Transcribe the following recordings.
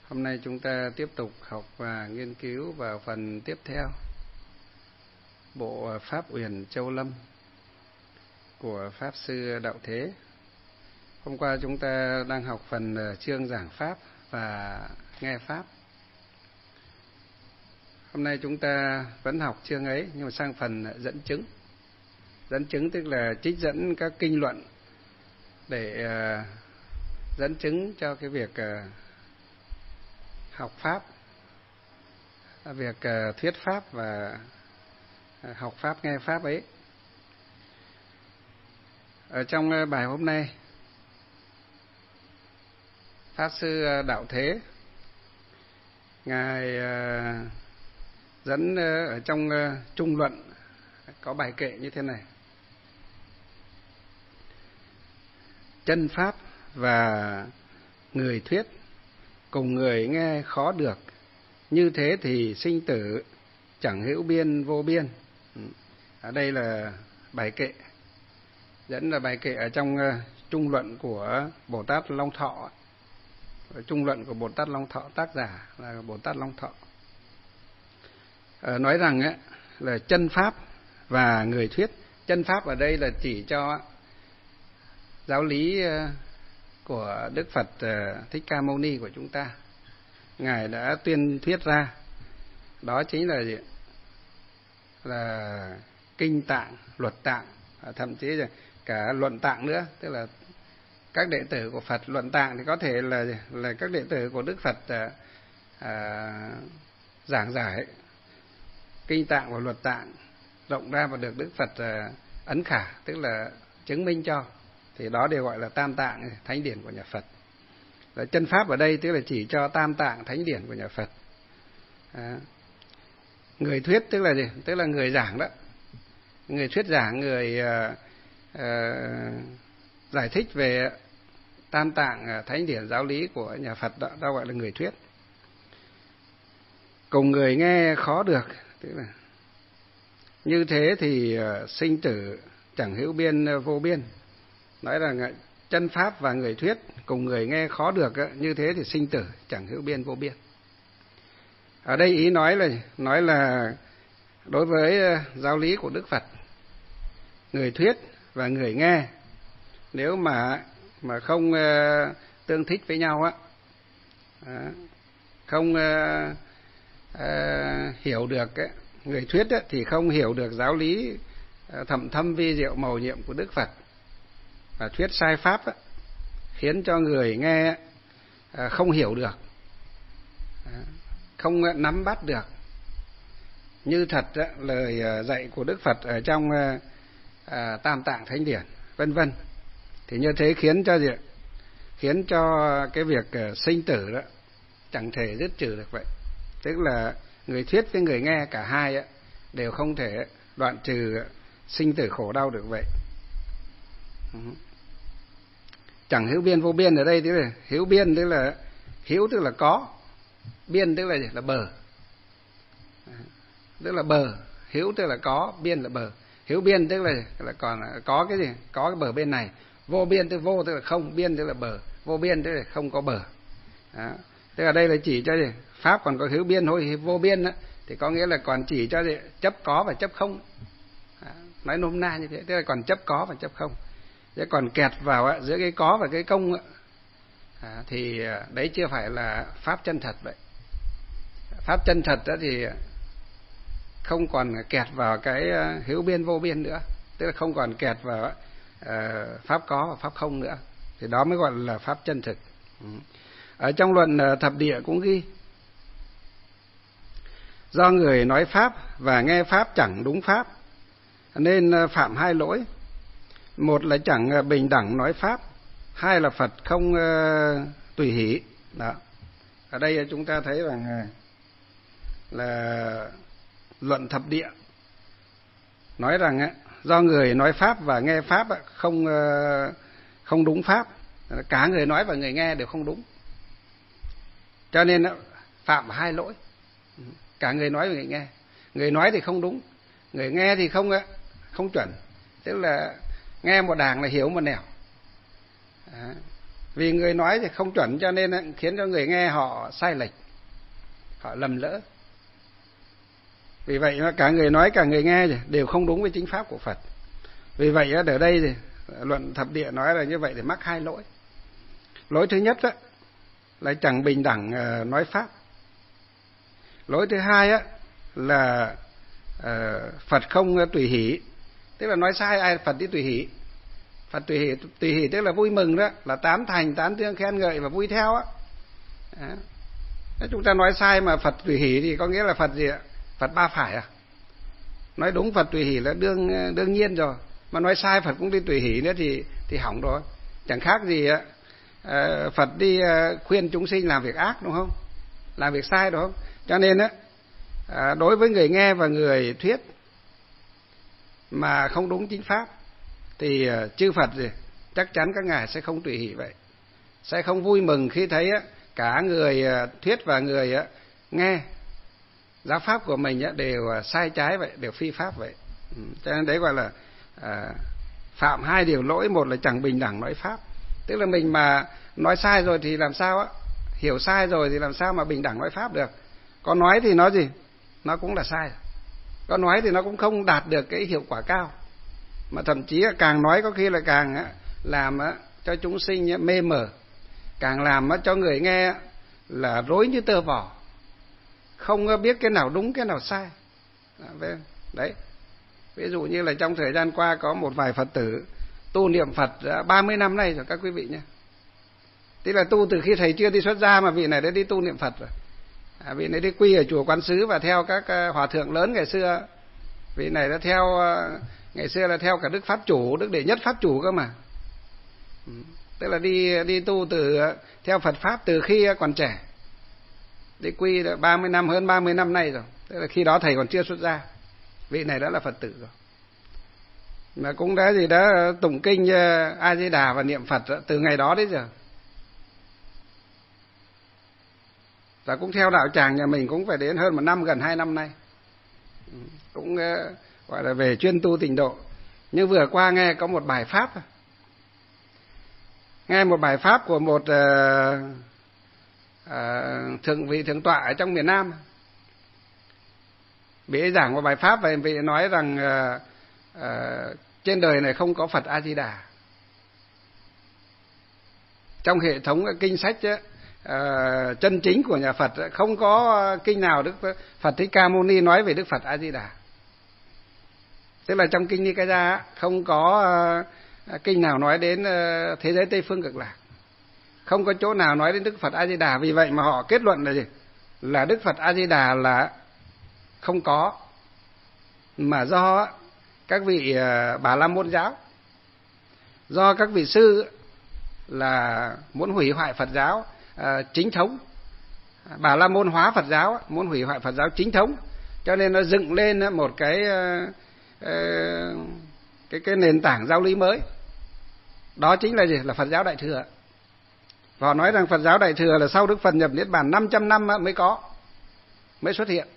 Hôm nay chúng ta tiếp tục học và nghiên cứu vào phần tiếp theo bộ Pháp Uyển Châu Lâm của Pháp Sư Đạo Thế. Hôm qua chúng ta đang học phần chương giảng Pháp và nghe Pháp. Hôm nay chúng ta vẫn học chương ấy nhưng mà sang phần dẫn chứng. Dẫn chứng tức là trích dẫn các kinh luận để dẫn chứng cho cái việc học Pháp, việc thuyết Pháp và học Pháp, nghe Pháp ấy. Ở trong bài hôm nay, Pháp Sư Đạo Thế, Ngài dẫn ở trong Trung Luận có bài kệ như thế này: chân Pháp và người thuyết cùng người nghe khó được, như thế thì sinh tử chẳng hữu biên vô biên. Ở đây là bài kệ, dẫn là bài kệ ở trong Trung Luận của Bồ Tát Long Thọ. Trung Luận của Bồ Tát Long Thọ, tác giả là Bồ Tát Long Thọ. Nói rằng là chân Pháp và người thuyết. Chân Pháp ở đây là chỉ cho giáo lý của Đức Phật Thích Ca Mâu Ni của chúng ta. Ngài đã tuyên thuyết ra, đó chính là gì? Là kinh tạng, luật tạng, thậm chí là cả luận tạng nữa. Tức là các đệ tử của Phật. Luận tạng thì có thể là các đệ tử của Đức Phật giảng giải kinh tạng và luật tạng rộng ra và được Đức Phật ấn khả, tức là chứng minh cho. Thì đó đều gọi là tam tạng thánh điển của nhà Phật. Và chân Pháp ở đây tức là chỉ cho tam tạng thánh điển của nhà Phật. Người thuyết tức là gì? Tức là người giảng đó. Người thuyết giảng, người giải thích về tam tạng thánh điển giáo lý của nhà Phật đó, đó gọi là người thuyết. Cùng người nghe khó được, tức là như thế thì sinh tử chẳng hữu biên vô biên. Nói rằng chân Pháp và người thuyết cùng người nghe khó được, như thế thì sinh tử chẳng hữu biên vô biên. Ở đây ý nói là đối với giáo lý của Đức Phật, người thuyết và người nghe nếu mà không tương thích với nhau không hiểu được người thuyết thì không hiểu được giáo lý thậm thâm vi diệu mầu nhiệm của Đức Phật, và thuyết sai pháp khiến cho người nghe không hiểu được, không nắm bắt được như thật lời dạy của Đức Phật ở trong tam tạng thánh điển, vân vân. Thì như thế khiến cho cái việc sinh tử đó chẳng thể dứt trừ được vậy. Tức là người thuyết với người nghe cả hai đều không thể đoạn trừ sinh tử khổ đau được vậy. Chẳng hữu biên vô biên ở đây tức là hữu biên, tức là hữu tức là có, biên tức là bờ. Tức là bờ, hữu tức là có, biên là bờ. Hữu biên tức là còn có cái gì? Có cái bờ bên này. Vô biên tức vô tức là không, biên tức là bờ, vô biên tức là không có bờ. Đó. Tức là đây là chỉ cho gì? Pháp còn có hữu biên thôi, vô biên thì có nghĩa là còn chỉ cho gì? Chấp có và chấp không. Đó. Nói nôm na như thế, tức là còn chấp có và chấp không. Chứ còn kẹt vào giữa cái có và cái công thì đấy chưa phải là pháp chân thật vậy. Pháp chân thật thì không còn kẹt vào cái hữu biên vô biên nữa, tức là không còn kẹt vào pháp có và pháp không nữa, thì đó mới gọi là pháp chân thực. Ở trong luận thập địa cũng ghi: do người nói pháp và nghe pháp chẳng đúng pháp nên phạm hai lỗi. Một là chẳng bình đẳng nói pháp, hai là Phật không tùy hỷ. Đó. Ở đây chúng ta thấy rằng là luận thập địa nói rằng do người nói pháp và nghe pháp không đúng pháp, cả người nói và người nghe đều không đúng, cho nên phạm hai lỗi. Cả người nói và người nghe. Người nói thì không đúng, người nghe thì không chuẩn, tức là nghe một đàng là hiểu một nẻo. Vì người nói thì không chuẩn cho nên khiến cho người nghe họ sai lệch, họ lầm lỡ. Vì vậy cả người nói cả người nghe đều không đúng với chính pháp của Phật. Vì vậy ở đây thì luận thập địa nói là như vậy thì mắc hai lỗi. Lỗi thứ nhất là chẳng bình đẳng nói pháp. Lỗi thứ hai là Phật không tùy hỷ, tức là nói sai ai Phật đi tùy hỷ. Phật tùy hỷ tức là vui mừng đó, là tán thành, tán dương, khen ngợi và vui theo á. Chúng ta nói sai mà Phật tùy hỷ thì có nghĩa là Phật gì ạ? Phật ba phải à? Nói đúng Phật tùy hỷ là đương nhiên rồi, mà nói sai Phật cũng đi tùy hỷ nữa thì hỏng rồi. Chẳng khác gì Phật đi khuyên chúng sinh làm việc ác, đúng không? Làm việc sai, đúng không? Cho nên đối với người nghe và người thuyết mà không đúng chính pháp thì chư Phật chắc chắn các ngài sẽ không tùy hỷ vậy, sẽ không vui mừng khi thấy cả người thuyết và người nghe giáo pháp của mình đều sai trái vậy, đều phi pháp vậy. Cho nên đấy gọi là phạm hai điều lỗi. Một là chẳng bình đẳng nói pháp, tức là mình mà nói sai rồi thì làm sao hiểu sai rồi thì làm sao mà bình đẳng nói pháp được. Có nói thì nói gì nó cũng là sai, có nói thì nó cũng không đạt được cái hiệu quả cao, mà thậm chí càng nói có khi là càng làm cho chúng sinh mê mờ, càng làm cho người nghe là rối như tơ vò, không biết cái nào đúng cái nào sai. Đấy, ví dụ như là trong thời gian qua có một vài Phật tử tu niệm Phật 30 năm nay rồi các quý vị nhé. Tức là tu từ khi thầy chưa đi xuất gia mà vị này đã đi tu niệm Phật rồi. Vị này đi quy ở chùa Quán Sứ và theo các hòa thượng lớn ngày xưa. Vị này đã theo, ngày xưa là theo cả Đức Pháp Chủ, Đức Đệ Nhất Pháp Chủ cơ mà. Tức là đi tu theo Phật Pháp từ khi còn trẻ. Đi quy 30 năm, hơn 30 năm nay rồi. Tức là khi đó thầy còn chưa xuất gia. Vị này đã là Phật tử rồi. Mà cũng đã tụng kinh A Di Đà và niệm Phật từ ngày đó đến giờ. Và cũng theo đạo tràng nhà mình cũng phải đến hơn 1 năm, gần 2 năm nay. Cũng gọi là về chuyên tu tịnh độ. Nhưng vừa qua nghe có một bài pháp, nghe một bài pháp của một vị thượng tọa ở trong miền Nam. Vị ấy giảng một bài pháp và vị ấy nói rằng trên đời này không có Phật A Di Đà. Trong hệ thống kinh sách chân chính của nhà Phật không có kinh nào Đức Phật Thích Ca Mâu Ni nói về Đức Phật A Di Đà. Tức là trong kinh Nikaya không có kinh nào nói đến thế giới Tây Phương Cực Lạc, không có chỗ nào nói đến Đức Phật A Di Đà. Vì vậy mà họ kết luận là gì? Là Đức Phật A Di Đà là không có, mà do các vị Bà La Môn giáo, do các vị sư là muốn hủy hoại Phật giáo chính thống, Bà La Môn hóa Phật giáo, muốn hủy hoại Phật giáo chính thống, cho nên nó dựng lên một cái nền tảng giáo lý mới. Đó chính là gì? Là Phật giáo Đại Thừa. Và họ nói rằng Phật giáo Đại Thừa là sau Đức Phật nhập Niết Bàn 500 năm mới xuất hiện.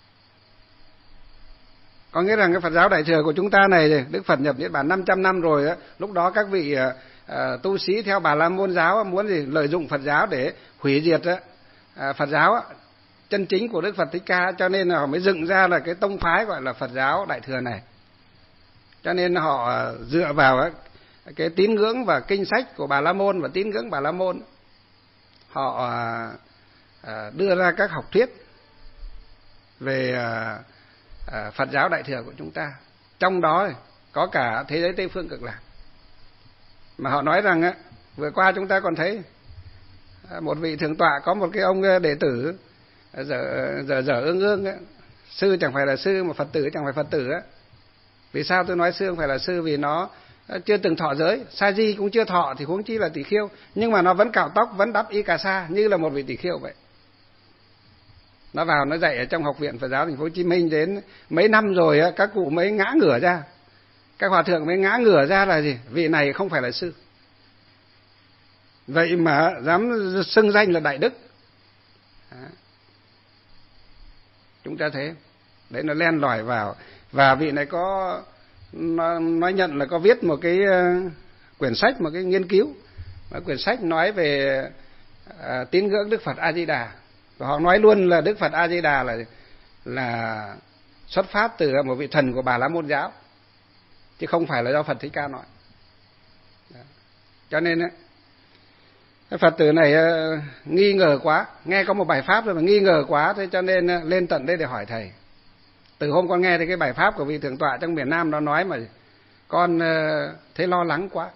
Có nghĩa rằng cái Phật giáo Đại Thừa của chúng ta này, Đức Phật nhập Niết Bàn 500 năm rồi đó, lúc đó các vị tu sĩ theo Bà La Môn giáo muốn lợi dụng Phật giáo để hủy diệt Phật giáo chân chính của Đức Phật Thích Ca, cho nên họ mới dựng ra là cái tông phái gọi là Phật giáo Đại Thừa này. Cho nên họ dựa vào cái tín ngưỡng và kinh sách của Bà La Môn và tín ngưỡng Bà La Môn, họ đưa ra các học thuyết về Phật giáo Đại Thừa của chúng ta, trong đó có cả thế giới Tây Phương Cực Lạc. Mà họ nói rằng vừa qua chúng ta còn thấy một vị thượng tọa, có một cái ông đệ tử dở ương sư chẳng phải là sư mà Phật tử chẳng phải Phật tử á. Vì sao tôi nói sư không phải là sư? Vì nó chưa từng thọ giới, sa di cũng chưa thọ thì huống chi là tỷ khưu, nhưng mà nó vẫn cạo tóc, vẫn đắp y cà sa như là một vị tỷ khưu vậy. Nó vào nó dạy ở trong Học viện Phật giáo Thành phố Hồ Chí Minh đến mấy năm rồi, các cụ mới ngã ngửa ra, các hòa thượng mới ngã ngửa ra là gì? Vị này không phải là sư. Vậy mà dám xưng danh là đại đức. Chúng ta thấy đấy, nó len lỏi vào. Và vị này nó nhận là có viết một cái quyển sách, một cái nghiên cứu Và quyển sách nói về tín ngưỡng Đức Phật A Di Đà, và họ nói luôn là Đức Phật A Di Đà là xuất phát từ một vị thần của Bà La Môn giáo, chứ không phải là do Phật Thích Ca nói. Cho nên cái Phật tử này nghi ngờ quá, nghe có một bài pháp rồi mà nghi ngờ quá, thế cho nên lên tận đây để hỏi thầy. Từ hôm con nghe thấy cái bài pháp của vị thượng tọa trong miền Nam đó nói mà con thấy lo lắng quá.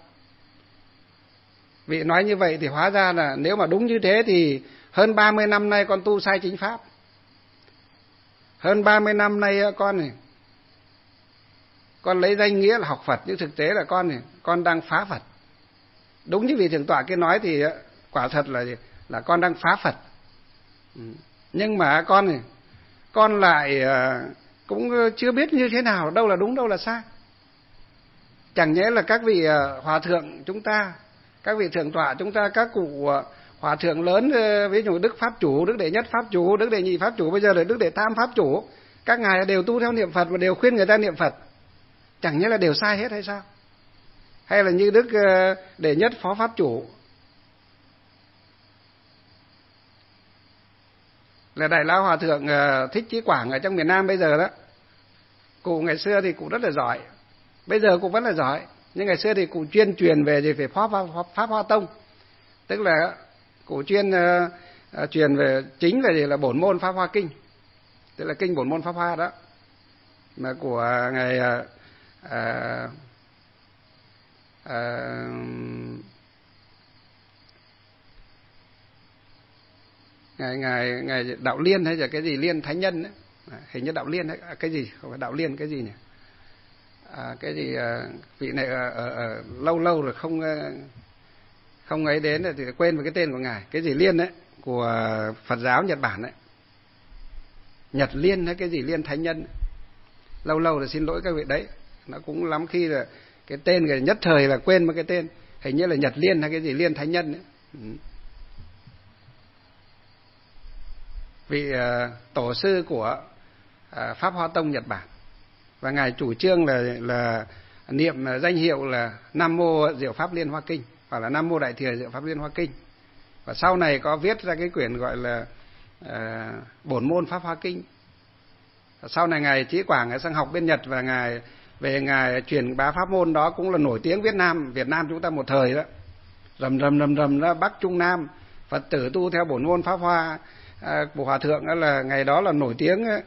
Vị nói như vậy thì hóa ra là nếu mà đúng như thế thì hơn 30 năm nay con tu sai chính pháp. Hơn 30 năm nay con lấy danh nghĩa là học Phật, nhưng thực tế là con đang phá Phật. Đúng như vị thượng tọa kia nói thì quả thật là con đang phá Phật. Nhưng mà con lại cũng chưa biết như thế nào, đâu là đúng đâu là sai. Chẳng nhẽ là các vị hòa thượng chúng ta, các vị thượng tọa chúng ta, các cụ hòa thượng lớn, ví dụ Đức Pháp Chủ, Đức Đệ Nhất Pháp Chủ, Đức Đệ Nhị Pháp Chủ, bây giờ là Đức Đệ Tam Pháp Chủ, các ngài đều tu theo niệm Phật và đều khuyên người ta niệm Phật. Chẳng nhẽ là đều sai hết hay sao? Hay là như Đức Đệ Nhất Phó Pháp Chủ là Đại Lão Hòa Thượng Thích Chí Quảng ở trong miền Nam bây giờ đó. Cụ ngày xưa thì cụ rất là giỏi, bây giờ cụ vẫn là giỏi, nhưng ngày xưa thì cụ chuyên truyền về về Pháp Hoa Tông, tức là cụ chuyên truyền về chính là bổn môn Pháp Hoa Kinh, tức là kinh bổn môn Pháp Hoa đó, mà của ngài ngài Đạo Liên hay là cái gì Liên Thánh Nhân ấy. Hình như Đạo Liên hay cái gì, không phải Đạo Liên, cái gì nhỉ, cái gì vị này ở lâu rồi không ấy đến thì quên với cái tên của ngài, cái gì Liên đấy của Phật giáo Nhật Bản đấy, Nhật Liên hay cái gì Liên Thánh Nhân ấy. Lâu rồi xin lỗi các vị đấy, nó cũng lắm khi là cái tên người nhất thời là quên mất cái tên, hình như là Nhật Liên hay cái gì Liên Thánh Nhân ấy. Vị tổ sư của Pháp Hoa Tông Nhật Bản, và ngài chủ trương là niệm danh hiệu là Nam Mô Diệu Pháp Liên Hoa Kinh, hoặc là Nam Mô Đại Thừa Diệu Pháp Liên Hoa Kinh, và sau này có viết ra cái quyển gọi là Bổn Môn Pháp Hoa Kinh. Sau này ngài Chí Quảng ngài sang học bên Nhật, và ngài truyền bá pháp môn đó, cũng là nổi tiếng Việt Nam chúng ta một thời đó, rầm đó, Bắc Trung Nam Phật tử tu theo bổn môn Pháp Hoa của hòa thượng đó, là ngày đó là nổi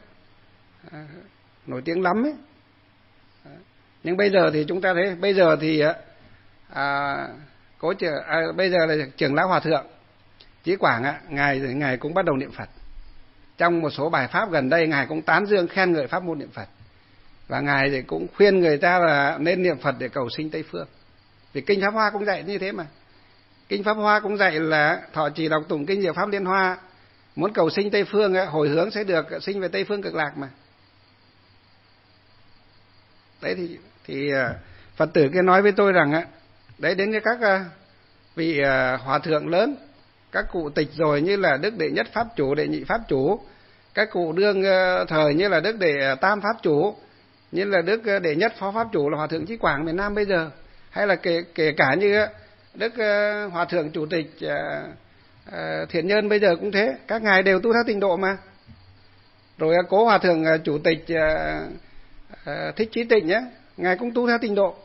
tiếng lắm ấy. Nhưng bây giờ thì chúng ta thấy, bây giờ thì bây giờ là trưởng lão hòa thượng Chí Quảng ngài cũng bắt đầu niệm Phật. Trong một số bài pháp gần đây ngài cũng tán dương khen ngợi pháp môn niệm Phật, và ngài thì cũng khuyên người ta là nên niệm Phật để cầu sinh Tây phương. Vì kinh Pháp Hoa cũng dạy như thế mà. Kinh Pháp Hoa cũng dạy là thọ trì đọc tụng kinh Diệu Pháp Liên Hoa, muốn cầu sinh Tây phương hồi hướng sẽ được sinh về Tây phương cực lạc mà. Đấy thì Phật tử kia nói với tôi rằng đấy, đến với các vị hòa thượng lớn, các cụ tịch rồi như là Đức Đệ Nhất Pháp Chủ, Đệ Nhị Pháp Chủ, các cụ đương thời như là Đức Đệ Tam Pháp Chủ, như là Đức Đệ Nhất Phó Pháp Chủ là Hòa thượng Chí Quảng miền Nam bây giờ, hay là kể cả như Đức Hòa thượng Chủ tịch Thiện Nhân bây giờ cũng thế, các ngài đều tu theo tịnh độ mà. Rồi cố Hòa thượng Chủ tịch Thích Chí Tịnh nhé, ngài cũng tu theo tịnh độ.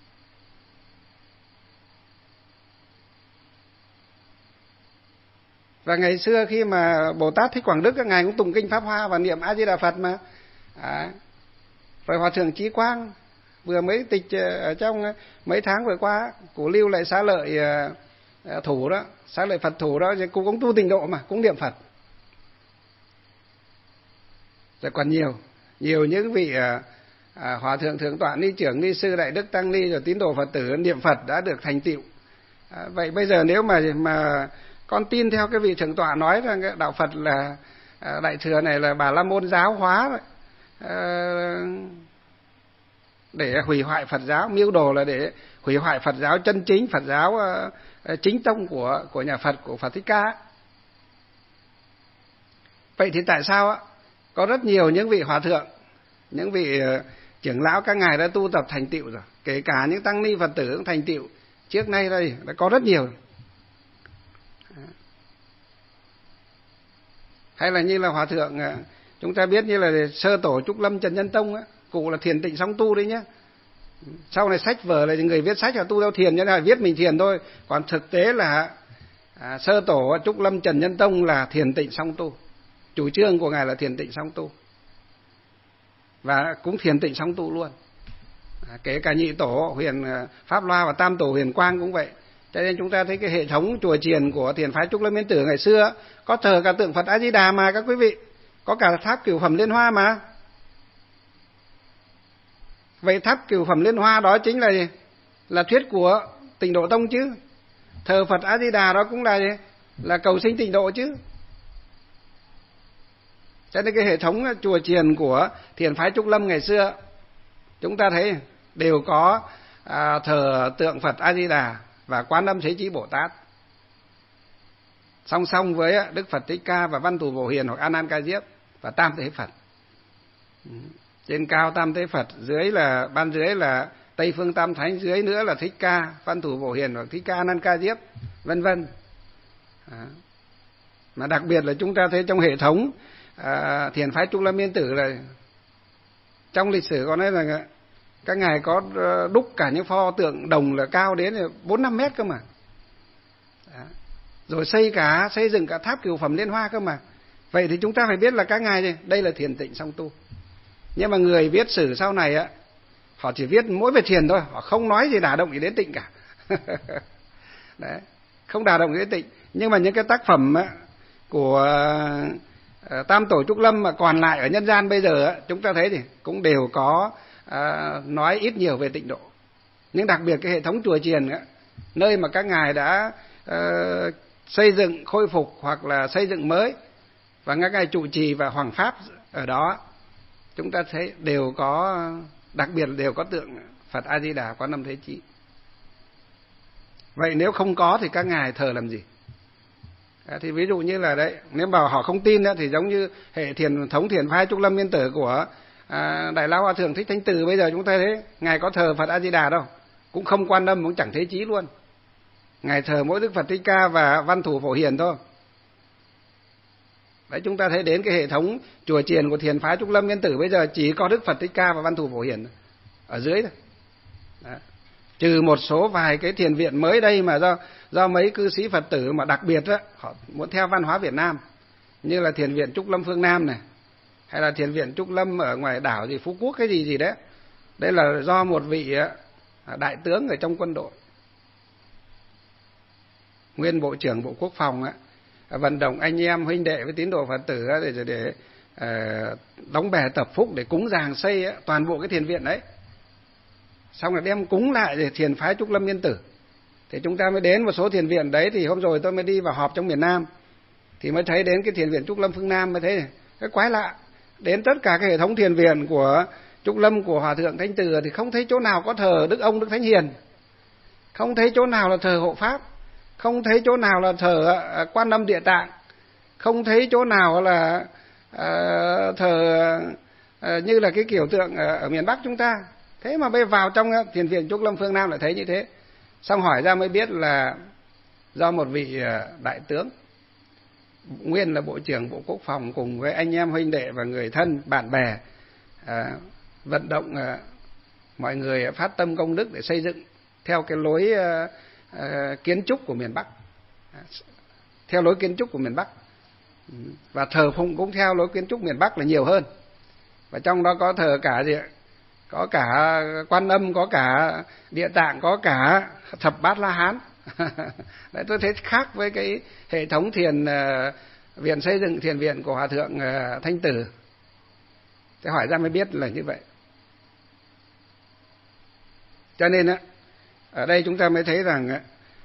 Và ngày xưa khi mà Bồ Tát Thích Quảng Đức các ngài cũng tụng kinh Pháp Hoa và niệm A Di Đà Phật mà. Rồi Hòa thượng Chí Quang vừa mới tịch ở trong mấy tháng vừa qua, cụ lưu lại xá lợi thủ đó, xá lợi Phật thủ đó, cụ cũng tu tịnh độ mà, cũng niệm Phật. Rồi còn nhiều những vị hòa thượng thượng tọa ni trưởng ni sư đại đức tăng ni rồi tín đồ Phật tử niệm Phật đã được thành tựu. Vậy bây giờ nếu mà con tin theo cái vị thượng tọa nói rằng cái đạo Phật là đại thừa này là Bà La Môn giáo hóa để hủy hoại Phật giáo, mưu đồ là để hủy hoại Phật giáo chân chính, Phật giáo chính tông của nhà Phật, của Phật Thích Ca. Vậy thì tại sao có rất nhiều những vị hòa thượng, những vị trưởng lão các ngài đã tu tập thành tựu rồi, kể cả những tăng ni Phật tử cũng thành tựu trước nay đây đã có rất nhiều. Hay là như là hòa thượng chúng ta biết như là Sơ Tổ Trúc Lâm Trần Nhân Tông á, cụ là thiền tịnh song tu đấy nhá. Sau này sách vở là người viết sách là tu theo thiền, cho nên là viết mình thiền thôi, còn thực tế là Sơ Tổ Trúc Lâm Trần Nhân Tông là thiền tịnh song tu, chủ trương của ngài là thiền tịnh song tu, và cũng thiền tịnh song tu luôn. Kể cả Nhị Tổ Huyền Pháp Loa và Tam Tổ Huyền Quang cũng vậy. Cho nên chúng ta thấy cái hệ thống chùa chiền của thiền phái Trúc Lâm Yên Tử ngày xưa có thờ cả tượng Phật A Di Đà mà các quý vị, có cả tháp Cửu Phẩm Liên Hoa mà. Vậy tháp Cửu Phẩm Liên Hoa đó chính là gì? Là thuyết của Tịnh Độ Tông chứ. Thờ Phật A Di Đà đó cũng là gì? Là cầu sinh tịnh độ chứ. Cho nên cái hệ thống chùa chiền của thiền phái Trúc Lâm ngày xưa chúng ta thấy đều có thờ tượng Phật A Di Đà và Quán Âm Thế Chí Bồ Tát, song song với Đức Phật Thích Ca và Văn Thù Phổ Hiền hoặc A Nan Ca Diếp và Tam Thế Phật. Trên cao Tam Thế Phật, dưới là ban dưới là Tây Phương Tam Thánh, dưới nữa là Thích Ca, Văn Thù Phổ Hiền hoặc Thích Ca A Nan Ca Diếp, vân vân. Mà đặc biệt là chúng ta thấy trong hệ thống thiền phái Trúc Lâm Yên Tử là trong lịch sử có nói là các ngài có đúc cả những pho tượng đồng là cao đến 4-5 mét cơ mà. Rồi xây dựng cả tháp Cửu Phẩm Liên Hoa cơ mà. Vậy thì chúng ta phải biết là các ngài đây là thiền tịnh song tu. Nhưng mà người viết sử sau này họ chỉ viết mỗi về thiền thôi, họ không nói gì đả động gì đến tịnh cả. Đấy, không đả động gì đến tịnh. Nhưng mà những cái tác phẩm của Tam Tổ Trúc Lâm mà còn lại ở nhân gian bây giờ chúng ta thấy thì cũng đều có nói ít nhiều về tịnh độ. Nhưng đặc biệt cái hệ thống chùa chiền nơi mà các ngài đã xây dựng khôi phục hoặc là xây dựng mới và các ngài trụ trì và hoàng pháp ở đó, chúng ta thấy đều có, đặc biệt đều có tượng Phật A Di Đà, Quán Âm Thế Chí. Vậy nếu không có thì các ngài thờ làm gì? Thì ví dụ như là đấy, nếu bảo họ không tin thì giống như hệ thiền thống thiền phái Trúc Lâm Yên Tử của Đại Lão Hòa Thượng Thích Thanh Từ, bây giờ chúng ta thấy ngài có thờ Phật A Di Đà đâu, cũng không Quan Âm, cũng chẳng Thế Chí luôn. Ngài thờ mỗi Đức Phật Thích Ca và Văn Thù Phổ Hiền thôi. Đấy, chúng ta thấy đến cái hệ thống chùa chiền của thiền phái Trúc Lâm Yên Tử bây giờ chỉ có Đức Phật Thích Ca và Văn Thù Phổ Hiền ở dưới thôi. Đấy. Trừ một số vài cái thiền viện mới đây mà do mấy cư sĩ Phật tử mà đặc biệt họ muốn theo văn hóa Việt Nam, như là thiền viện Trúc Lâm Phương Nam này, hay là thiền viện Trúc Lâm ở ngoài đảo gì Phú Quốc cái gì đấy. Đây là do một vị đại tướng ở trong quân đội, nguyên Bộ trưởng Bộ Quốc phòng vận động anh em huynh đệ với tín đồ Phật tử để đóng bè tập phúc để cúng dường xây toàn bộ cái thiền viện đấy, xong rồi đem cúng lại để thiền phái Trúc Lâm Yên Tử. Thì chúng ta mới đến một số thiền viện đấy. Thì hôm rồi tôi mới đi vào họp trong miền Nam thì mới thấy đến cái thiền viện Trúc Lâm Phương Nam, mới thấy cái quái lạ. Đến tất cả cái hệ thống thiền viện của Trúc Lâm của Hòa Thượng Thanh Từ thì không thấy chỗ nào có thờ Đức Ông Đức Thánh Hiền, không thấy chỗ nào là thờ Hộ Pháp, không thấy chỗ nào là thờ Quan Âm Địa Tạng, không thấy chỗ nào là thờ như là cái kiểu tượng ở miền Bắc chúng ta. Thế mà bây vào trong thiền viện Trúc Lâm Phương Nam lại thấy như thế. Xong hỏi ra mới biết là do một vị đại tướng, nguyên là Bộ trưởng Bộ Quốc phòng, cùng với anh em huynh đệ và người thân bạn bè vận động mọi người phát tâm công đức để xây dựng theo cái lối kiến trúc của miền Bắc, theo lối kiến trúc của miền Bắc, và thờ phụng cũng theo lối kiến trúc miền Bắc là nhiều hơn. Và trong đó có thờ cả gì ạ? Có cả Quan Âm, có cả Địa Tạng, có cả Thập Bát La Hán. Đấy, tôi thấy khác với cái hệ thống thiền viện xây dựng thiền viện của Hòa Thượng Thanh Từ. Thế hỏi ra mới biết là như vậy. Cho nên ở đây chúng ta mới thấy rằng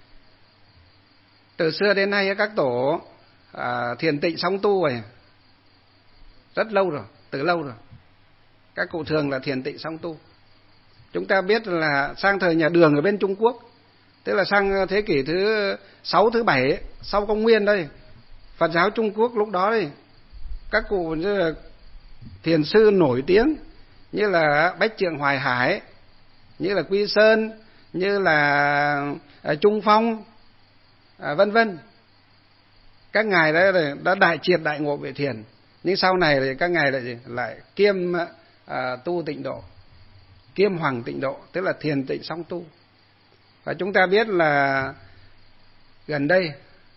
từ xưa đến nay các tổ thiền tịnh song tu rồi, rất lâu rồi, từ lâu rồi. Các cụ thường là thiền tịnh song tu. Chúng ta biết là sang thời nhà Đường ở bên Trung Quốc, tức là sang thế kỷ thứ 6, thứ 7 sau công nguyên đây, Phật giáo Trung Quốc lúc đó đây, các cụ như là thiền sư nổi tiếng như là Bách Trượng Hoài Hải, như là Quy Sơn, như là Trung Phong, vân vân. các ngài đã đại triệt đại ngộ về thiền, nhưng sau này thì các ngài lại kiêm tu tịnh độ, kiêm hoàng tịnh độ, tức là thiền tịnh song tu. Và chúng ta biết là gần đây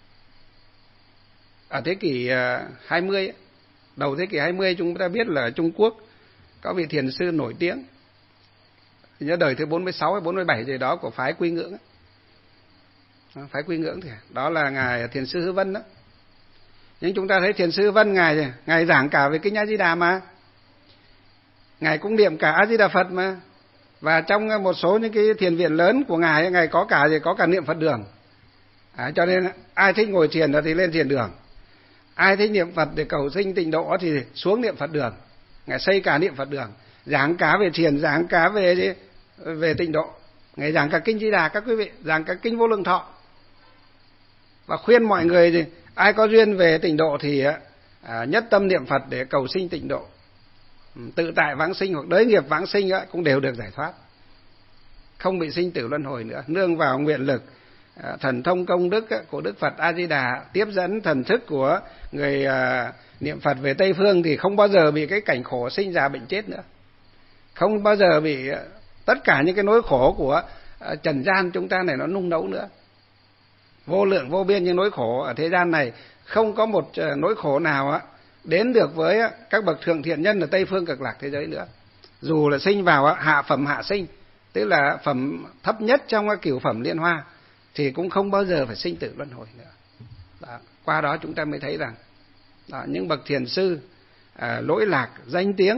ở thế kỷ 20, đầu thế kỷ 20, chúng ta biết là ở Trung Quốc có vị thiền sư nổi tiếng, nhớ đời thứ 46 hay 47 gì đó của phái Quy Ngưỡng. Phái Quy Ngưỡng thì đó là ngài thiền sư Hư Vân đó. Nhưng chúng ta thấy thiền sư Hư Vân ngài giảng cả về kinh A Di Đà mà, ngài cũng niệm cả A Di Đà Phật mà, và trong một số những cái thiền viện lớn của ngài có cả niệm Phật đường. Cho nên ai thích ngồi thiền thì lên thiền đường, ai thích niệm Phật để cầu sinh tịnh độ thì xuống niệm Phật đường. Ngài xây cả niệm Phật đường, giảng cả về thiền, giảng cả về tịnh độ, ngài giảng cả kinh Di Đà, các quý vị, giảng cả kinh Vô Lượng Thọ, và khuyên mọi người ai có duyên về tịnh độ thì nhất tâm niệm Phật để cầu sinh tịnh độ, tự tại vãng sinh hoặc đới nghiệp vãng sinh cũng đều được giải thoát, không bị sinh tử luân hồi nữa, nương vào nguyện lực thần thông công đức của Đức Phật A Di Đà, tiếp dẫn thần thức của người niệm Phật về Tây phương thì không bao giờ bị cái cảnh khổ sinh già bệnh chết nữa, không bao giờ bị tất cả những cái nỗi khổ của trần gian chúng ta này nó nung nấu nữa. Vô lượng vô biên những nỗi khổ ở thế gian này, không có một nỗi khổ nào đến được với các bậc thượng thiện nhân ở Tây phương Cực Lạc thế giới nữa. Dù là sinh vào hạ phẩm hạ sinh, tức là phẩm thấp nhất trong cửu phẩm liên hoa, thì cũng không bao giờ phải sinh tử luân hồi nữa. Đó. Qua đó chúng ta mới thấy rằng những bậc thiền sư lỗi lạc danh tiếng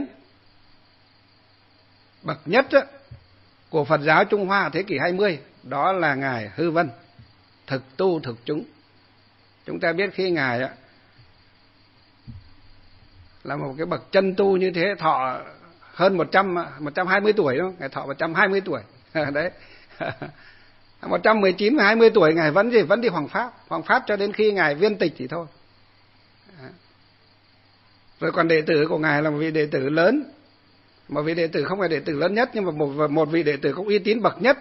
bậc nhất của Phật giáo Trung Hoa thế kỷ 20, đó là ngài Hư Vân, thực tu thực chúng. Chúng ta biết khi ngài là một cái bậc chân tu như thế, thọ hơn 120 tuổi đúng không? Ngài thọ 120 tuổi. Đấy. 119 20 tuổi ngài vẫn đi hoàng pháp cho đến khi ngài viên tịch thì thôi. Rồi còn đệ tử của ngài là một vị đệ tử lớn, một vị đệ tử không phải đệ tử lớn nhất, nhưng mà một vị đệ tử cũng uy tín bậc nhất,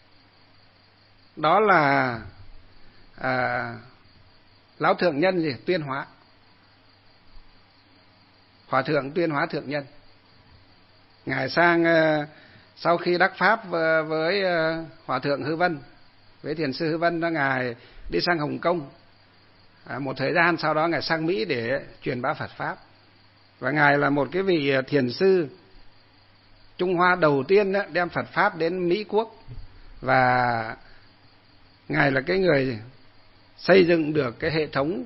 đó là lão thượng nhân Tuyên Hóa, hòa thượng Tuyên Hóa thượng nhân. Ngài sang sau khi đắc pháp với hòa thượng Hư Vân, với thiền sư Hư Vân đó, ngài đi sang Hồng Kông một thời gian, sau đó ngài sang Mỹ để truyền bá Phật pháp. Và ngài là một cái vị thiền sư Trung Hoa đầu tiên đem Phật pháp đến Mỹ quốc, và ngài là cái người xây dựng được cái hệ thống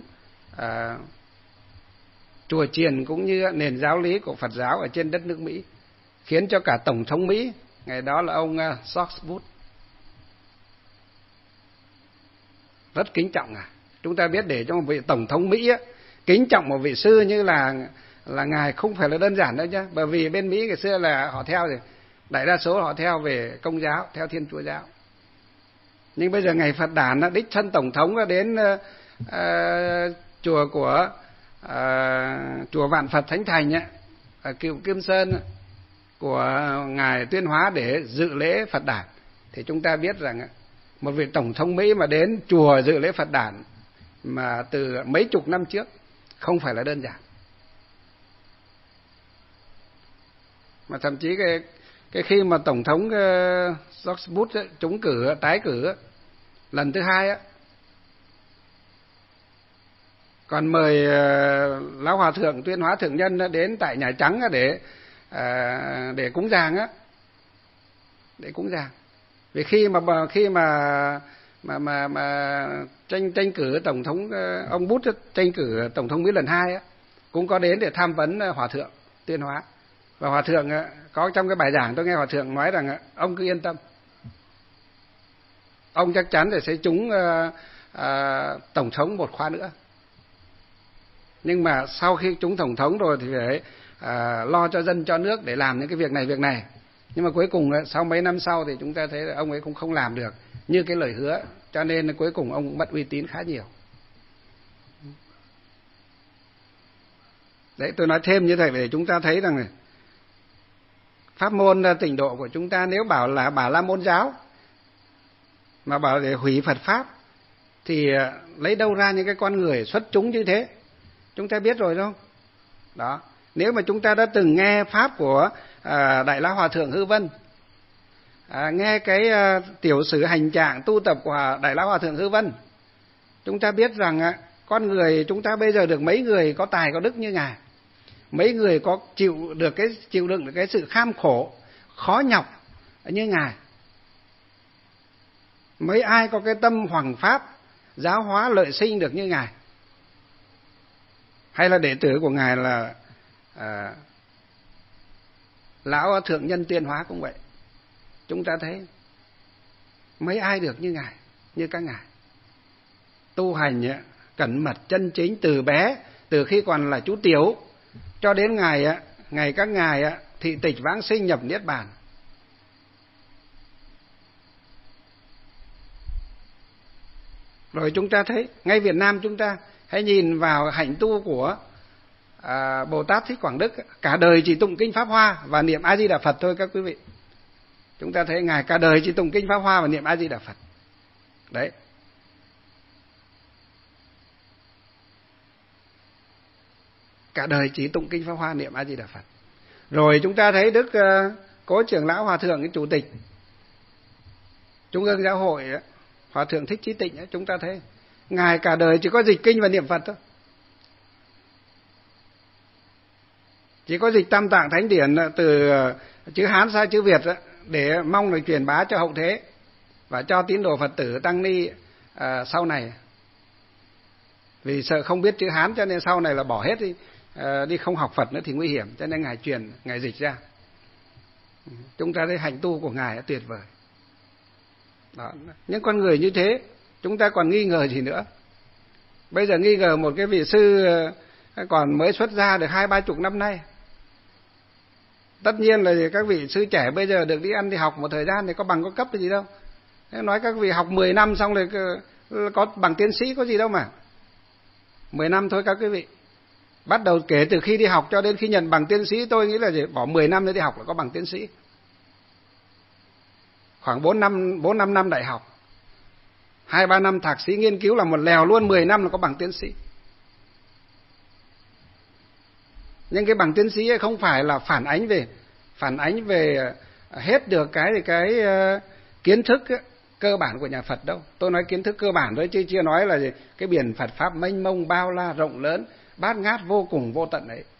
chùa chiền cũng như nền giáo lý của Phật giáo ở trên đất nước Mỹ, khiến cho cả tổng thống Mỹ ngày đó là ông George Bush rất kính trọng ngài. Chúng ta biết để cho một vị tổng thống Mỹ kính trọng một vị sư như là ngài không phải là đơn giản đâu nhá, bởi vì bên Mỹ ngày xưa là họ theo đại đa số họ theo về Công giáo, theo Thiên Chúa giáo. Nhưng bây giờ ngày Phật đản đích thân tổng thống đến chùa của chùa Vạn Phật Thánh Thành ở Cựu Kim Sơn của ngài Tuyên Hóa để dự lễ Phật đản, thì chúng ta biết rằng một vị tổng thống Mỹ mà đến chùa dự lễ Phật đản mà từ mấy chục năm trước không phải là đơn giản. Mà thậm chí cái khi mà tổng thống George Bush trúng cử, tái cử lần thứ hai còn mời lão hòa thượng Tuyên Hóa thượng nhân đến tại Nhà Trắng để cúng giàng để cúng giàng. Vì khi mà tranh cử tổng thống, ông Bush tranh cử tổng thống Mỹ lần 2 cũng có đến để tham vấn hòa thượng Tuyên Hóa. Và hòa thượng có trong cái bài giảng tôi nghe hòa thượng nói rằng ông cứ yên tâm, ông chắc chắn sẽ trúng tổng thống một khóa nữa. Nhưng mà sau khi trúng tổng thống rồi thì phải lo cho dân cho nước để làm những cái việc này. Nhưng mà cuối cùng sau mấy năm sau thì chúng ta thấy là ông ấy cũng không làm được như cái lời hứa, cho nên cuối cùng ông cũng mất uy tín khá nhiều. Đấy, tôi nói thêm như thế để chúng ta thấy rằng này, pháp môn tịnh độ của chúng ta nếu bảo là Bà La Môn giáo mà bảo để hủy Phật pháp thì lấy đâu ra những cái con người xuất chúng như thế? Chúng ta biết rồi không? Đó. Nếu mà chúng ta đã từng nghe pháp của Đại Lão Hòa Thượng Hư Vân, nghe cái tiểu sử hành trạng tu tập của Đại Lão Hòa Thượng Hư Vân, chúng ta biết rằng con người chúng ta bây giờ được mấy người có tài có đức như ngài, mấy người có chịu đựng được cái sự kham khổ khó nhọc như ngài, mấy ai có cái tâm hoằng pháp giáo hóa lợi sinh được như ngài. Hay là đệ tử của ngài là Lão Thượng Nhân Tuyên Hóa cũng vậy. Chúng ta thấy mấy ai được như ngài, như các ngài tu hành cẩn mật chân chính từ bé, từ khi còn là chú tiểu cho đến ngày các ngài thị tịch vãng sinh nhập niết bàn. Rồi chúng ta thấy ngay Việt Nam chúng ta hãy nhìn vào hạnh tu của Bồ Tát Thích Quảng Đức, cả đời chỉ tụng kinh Pháp Hoa và niệm A Di Đà Phật thôi các quý vị. Chúng ta thấy ngài cả đời chỉ tụng kinh Pháp Hoa và niệm A Di Đà Phật. Đấy. Cả đời chỉ tụng kinh Pháp Hoa niệm A Di Đà Phật. Rồi chúng ta thấy Đức Cố Trưởng Lão Hòa Thượng, cái chủ tịch Trung ương Giáo hội Hòa Thượng Thích Chí Tịnh, chúng ta thấy ngài cả đời chỉ có dịch kinh và niệm Phật thôi. Chỉ có dịch Tam Tạng Thánh Điển từ chữ Hán sang chữ Việt để mong được truyền bá cho hậu thế và cho tín đồ Phật tử tăng ni sau này. Vì sợ không biết chữ Hán cho nên sau này là bỏ hết đi không học Phật nữa thì nguy hiểm, cho nên ngài truyền, ngài dịch ra. Chúng ta thấy hạnh tu của ngài tuyệt vời. Đó. Những con người như thế chúng ta còn nghi ngờ gì nữa? Bây giờ nghi ngờ một cái vị sư còn mới xuất gia được 20-30 năm nay. Tất nhiên là các vị sư trẻ bây giờ được đi ăn đi học một thời gian thì có bằng có cấp gì đâu. Nói các vị học 10 năm xong rồi có bằng tiến sĩ có gì đâu mà. 10 năm thôi các quý vị. Bắt đầu kể từ khi đi học cho đến khi nhận bằng tiến sĩ, tôi nghĩ là bỏ 10 năm nữa đi học là có bằng tiến sĩ. Khoảng 4-5 năm đại học, 2-3 năm thạc sĩ nghiên cứu là một lèo luôn, 10 năm là có bằng tiến sĩ. Nhưng cái bằng tiến sĩ ấy không phải là phản ánh về hết được cái kiến thức ấy, cơ bản của nhà Phật đâu. Tôi nói kiến thức cơ bản thôi chứ chưa nói là cái biển Phật pháp mênh mông bao la rộng lớn, bát ngát vô cùng vô tận ấy.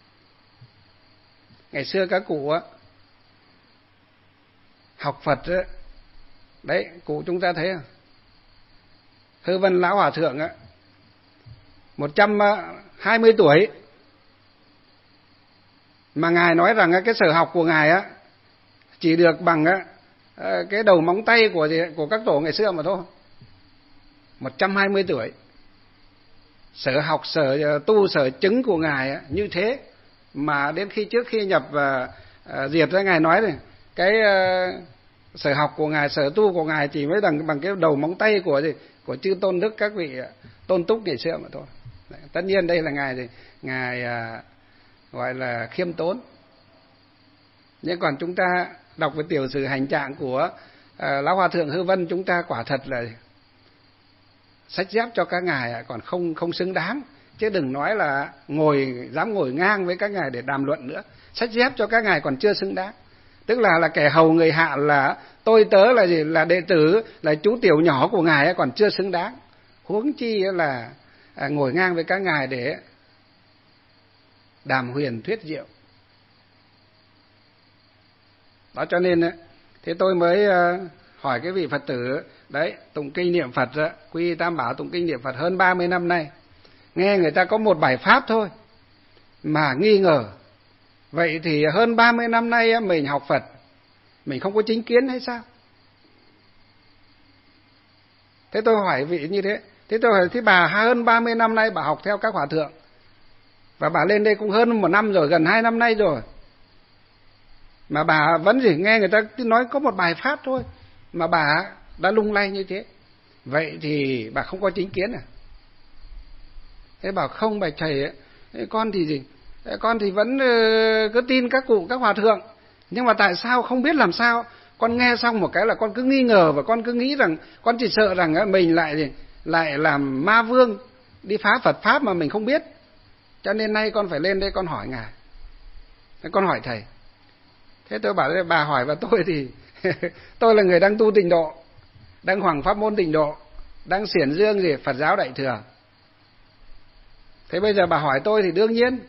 Ngày xưa các cụ học Phật ấy, đấy, cụ chúng ta thấy không? Hư Vân Lão Hòa Thượng 120 tuổi mà ngài nói rằng cái sở học của ngài chỉ được bằng cái đầu móng tay của các tổ ngày xưa mà thôi. 120 tuổi. Sở học, sở tu, sở chứng của ngài như thế mà đến trước khi nhập diệt ra, ngài nói này, cái sở học của ngài, sở tu của ngài chỉ mới bằng cái đầu móng tay của chư tôn đức các vị tôn túc ngày xưa mà thôi. Đấy, tất nhiên đây là ngài gọi là khiêm tốn. Nhưng còn chúng ta đọc về tiểu sử hành trạng của Lão Hòa Thượng Hư Vân, chúng ta quả thật là sách dép cho các ngài còn không xứng đáng, chứ đừng nói là dám ngồi ngang với các ngài để đàm luận nữa. Sách dép cho các ngài còn chưa xứng đáng, tức là kẻ hầu người hạ, là tôi tớ, là gì, là đệ tử, là chú tiểu nhỏ của ngài còn chưa xứng đáng, huống chi là ngồi ngang với các ngài để đàm huyền thuyết diệu. Đó, cho nên thế tôi mới hỏi cái vị Phật tử đấy, tụng kinh niệm Phật quy y Tam Bảo, tụng kinh niệm Phật hơn 30 năm nay, nghe người ta có một bài pháp thôi mà nghi ngờ. Vậy thì hơn 30 năm nay mình học Phật, mình không có chính kiến hay sao? Thế tôi hỏi vị như thế. Thế tôi hỏi, thế bà hơn 30 năm nay bà học theo các hòa thượng, và bà lên đây cũng hơn 1 năm rồi, gần 2 năm nay rồi, mà bà vẫn chỉ nghe người ta nói có một bài pháp thôi mà bà đã lung lay như thế. Vậy thì bà không có chính kiến à? Thế bảo không, bạch thầy, con thì gì? Con thì vẫn cứ tin các cụ, các hòa thượng, nhưng mà tại sao không biết làm sao, con nghe xong một cái là con cứ nghi ngờ, và con cứ nghĩ rằng, con chỉ sợ rằng mình lại làm ma vương đi phá Phật pháp mà mình không biết. Cho nên nay con phải lên đây con hỏi ngài, con hỏi thầy. Thế tôi bảo bà hỏi và tôi thì tôi là người đang tu tịnh độ, đang hoằng pháp môn tịnh độ, đang xiển dương gì Phật giáo Đại Thừa. Thế bây giờ bà hỏi tôi thì đương nhiên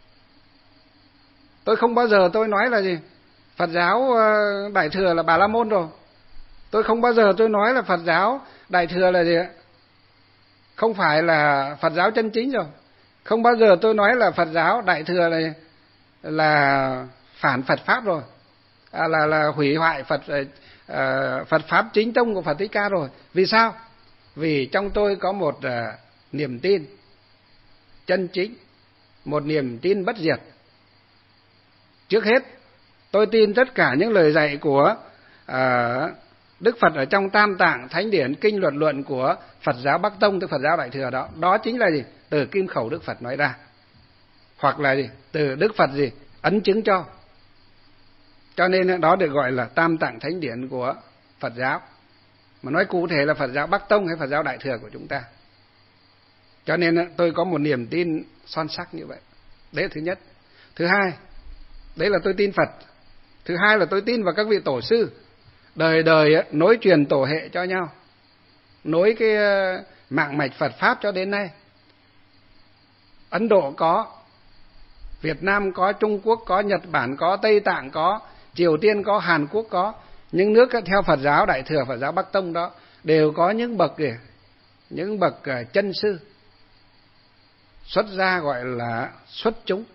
tôi không bao giờ tôi nói là gì Phật giáo Đại Thừa là Bà La Môn rồi. Tôi không bao giờ tôi nói là Phật giáo Đại Thừa là gì ạ, không phải là Phật giáo chân chính rồi. Không bao giờ tôi nói là Phật giáo Đại Thừa là phản Phật pháp rồi, là hủy hoại Phật pháp chính tông của Phật Thích Ca rồi. Vì sao? Vì trong tôi có một niềm tin chân chính, một niềm tin bất diệt. Trước hết, tôi tin tất cả những lời dạy của Đức Phật ở trong Tam Tạng Thánh Điển, kinh luận của Phật giáo Bắc Tông, tức Phật giáo Đại Thừa đó. Đó chính là gì? Từ kim khẩu Đức Phật nói ra. Hoặc là gì? Từ Đức Phật gì? Ấn chứng cho. Cho nên đó được gọi là Tam Tạng Thánh Điển của Phật giáo. Mà nói cụ thể là Phật giáo Bắc Tông hay Phật giáo Đại Thừa của chúng ta. Cho nên tôi có một niềm tin son sắc như vậy. Đấy là thứ nhất. Thứ hai, đấy là tôi tin Phật. Thứ hai là tôi tin vào các vị tổ sư. Đời đời nối truyền tổ hệ cho nhau, nối cái mạng mạch Phật Pháp cho đến nay. Ấn Độ có, Việt Nam có, Trung Quốc có, Nhật Bản có, Tây Tạng có, Triều Tiên có, Hàn Quốc có. Những nước theo Phật giáo Đại Thừa, Phật giáo Bắc Tông đó đều có những bậc chân sư xuất gia, gọi là xuất chúng,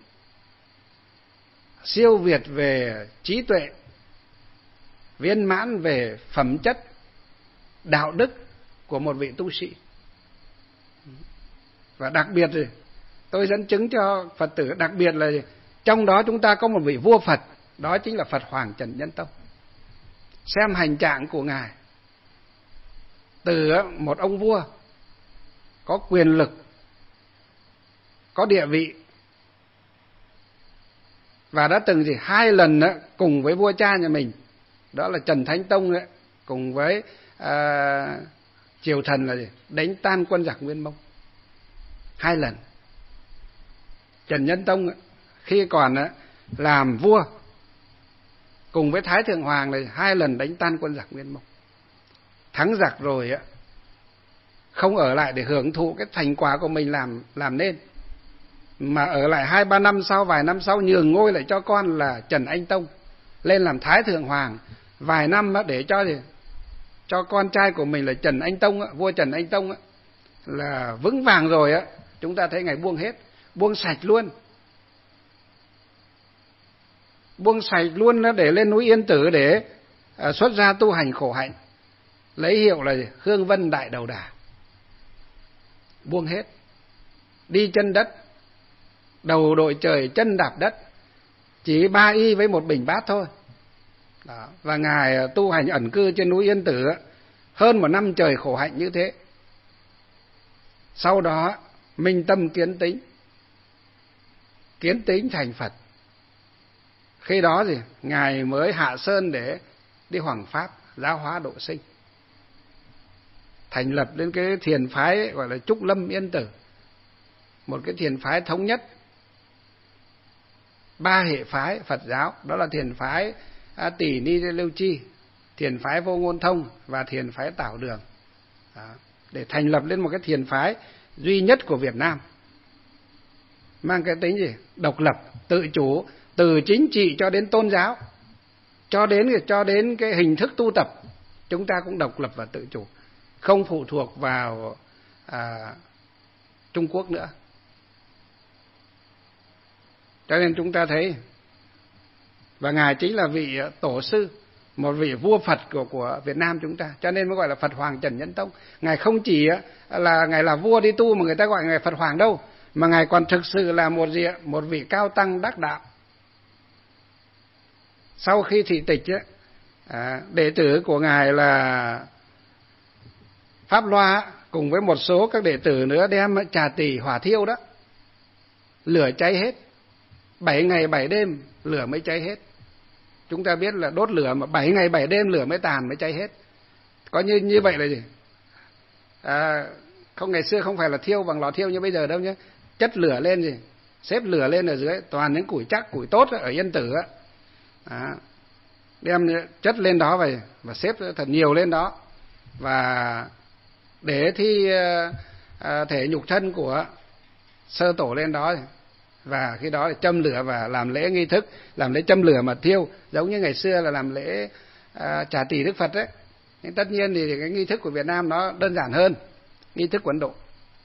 siêu việt về trí tuệ, viên mãn về phẩm chất, đạo đức của một vị tu sĩ. Và đặc biệt tôi dẫn chứng cho Phật tử, đặc biệt là trong đó chúng ta có một vị vua Phật, đó chính là Phật Hoàng Trần Nhân Tông. Xem hành trạng của ngài, từ một ông vua có quyền lực, có địa vị, và đã từng 2 lần cùng với vua cha nhà mình, đó là Trần Thánh Tông cùng với triều thần là đánh tan quân giặc Nguyên Mông 2 lần. Trần Nhân Tông khi còn làm vua cùng với Thái Thượng Hoàng là 2 lần đánh tan quân giặc Nguyên Mông. Thắng giặc rồi không ở lại để hưởng thụ cái thành quả của mình làm nên, mà ở lại 2-3 năm sau, vài năm sau nhường ngôi lại cho con là Trần Anh Tông lên làm Thái Thượng Hoàng vài năm để cho con trai của mình là Trần Anh Tông, vua Trần Anh Tông là vững vàng rồi chúng ta thấy ngài buông hết, buông sạch luôn. Buông sạch luôn để lên núi Yên Tử để xuất gia tu hành khổ hạnh, lấy hiệu là Hương Vân Đại Đầu Đà. Buông hết, đi chân đất, đầu đội trời chân đạp đất, chỉ 3 y với 1 bình bát thôi. Đó. Và ngài tu hành ẩn cư trên núi Yên Tử hơn 1 năm trời khổ hạnh như thế. Sau đó minh tâm kiến tính thành Phật. Khi đó ngài mới hạ sơn để đi hoằng pháp, giáo hóa độ sinh, thành lập đến cái thiền phái gọi là Trúc Lâm Yên Tử, một cái thiền phái thống nhất 3 hệ phái Phật giáo, đó là thiền phái Tỷ Ni Lưu Chi, thiền phái Vô Ngôn Thông và thiền phái Tảo Đường. Đó. Để thành lập lên một cái thiền phái duy nhất của Việt Nam, mang cái tính độc lập, tự chủ, từ chính trị cho đến tôn giáo, cho đến cái hình thức tu tập, chúng ta cũng độc lập và tự chủ, không phụ thuộc vào Trung Quốc nữa. Cho nên chúng ta thấy, và ngài chính là vị tổ sư, một vị vua Phật của Việt Nam chúng ta, cho nên mới gọi là Phật Hoàng Trần Nhân Tông. Ngài không chỉ là ngài là vua đi tu mà người ta gọi ngài Phật Hoàng đâu, mà ngài còn thực sự là một vị cao tăng đắc đạo. Sau khi thị tịch đệ tử của ngài là Pháp Loa cùng với một số các đệ tử nữa đem trà tỳ hỏa thiêu đó, lửa cháy hết, 7 ngày 7 đêm lửa mới cháy hết. Chúng ta biết là đốt lửa mà 7 ngày 7 đêm lửa mới tàn, mới cháy hết. Có như vậy là gì? Không, ngày xưa không phải là thiêu bằng lò thiêu như bây giờ đâu nhé. Chất lửa lên gì, xếp lửa lên ở dưới, toàn những củi chắc, củi tốt ở Yên Tử á. Đem chất lên đó và xếp thật nhiều lên đó, và để thi thể nhục thân của sơ tổ lên đó, và khi đó thì châm lửa và làm lễ nghi thức, làm lễ châm lửa mà thiêu, giống như ngày xưa là làm lễ trả tỷ Đức Phật đấy. Nhưng tất nhiên thì cái nghi thức của Việt Nam nó đơn giản hơn nghi thức của Ấn Độ.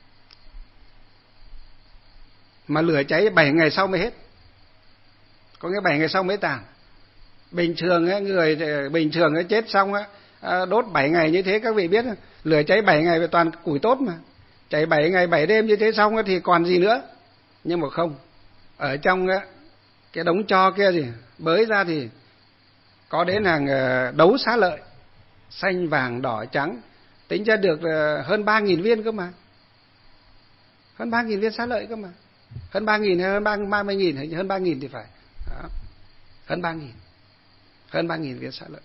Mà lửa cháy 7 ngày sau mới hết, có nghĩa 7 ngày sau mới tàn. Bình thường ấy, người bình thường ấy chết xong ấy, đốt 7 ngày như thế, các vị biết lửa cháy 7 ngày về toàn củi tốt mà, cháy 7 ngày 7 đêm như thế xong ấy, thì còn gì nữa. Nhưng mà không, ở trong ấy, cái đống tro kia gì bới ra thì có đến hàng đấu xá lợi, xanh vàng đỏ trắng, tính ra được hơn 3.000 viên cơ mà, hơn 3.000 viên xá lợi cơ mà, hơn 3.000 hay hơn 30.000 hay hơn 3.000 thì phải. Đó. Hơn 3.000, hơn 3.000 viên xá lợi.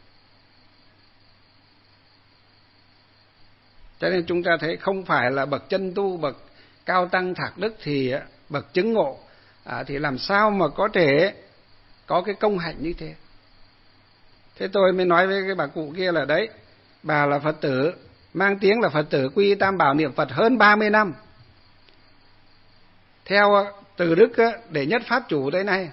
Cho nên chúng ta thấy không phải là bậc chân tu, bậc cao tăng thạc đức thì bậc chứng ngộ thì làm sao mà có thể có cái công hạnh như thế. Thế tôi mới nói với cái bà cụ kia là đấy, bà là Phật tử, mang tiếng là Phật tử quy Tam Bảo niệm Phật hơn 30 năm. Theo từ Đức để nhất Pháp chủ tới nay,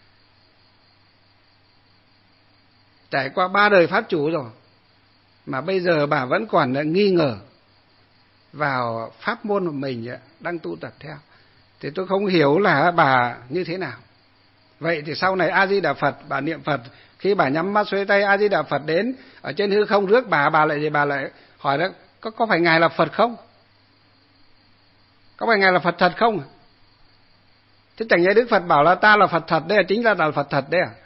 trải qua 3 đời Pháp chủ rồi, mà bây giờ bà vẫn còn nghi ngờ vào pháp môn của mình đang tu tập theo. Thì tôi không hiểu là bà như thế nào. Vậy thì sau này A Di Đà Phật, bà niệm Phật, khi bà nhắm mắt xuôi tay A Di Đà Phật đến ở trên hư không rước bà lại hỏi đó, có phải ngài là Phật không? Có phải ngài là Phật thật không? Thế chẳng nhẽ Đức Phật bảo là ta là Phật thật đấy, chính ra là Phật thật đấy à?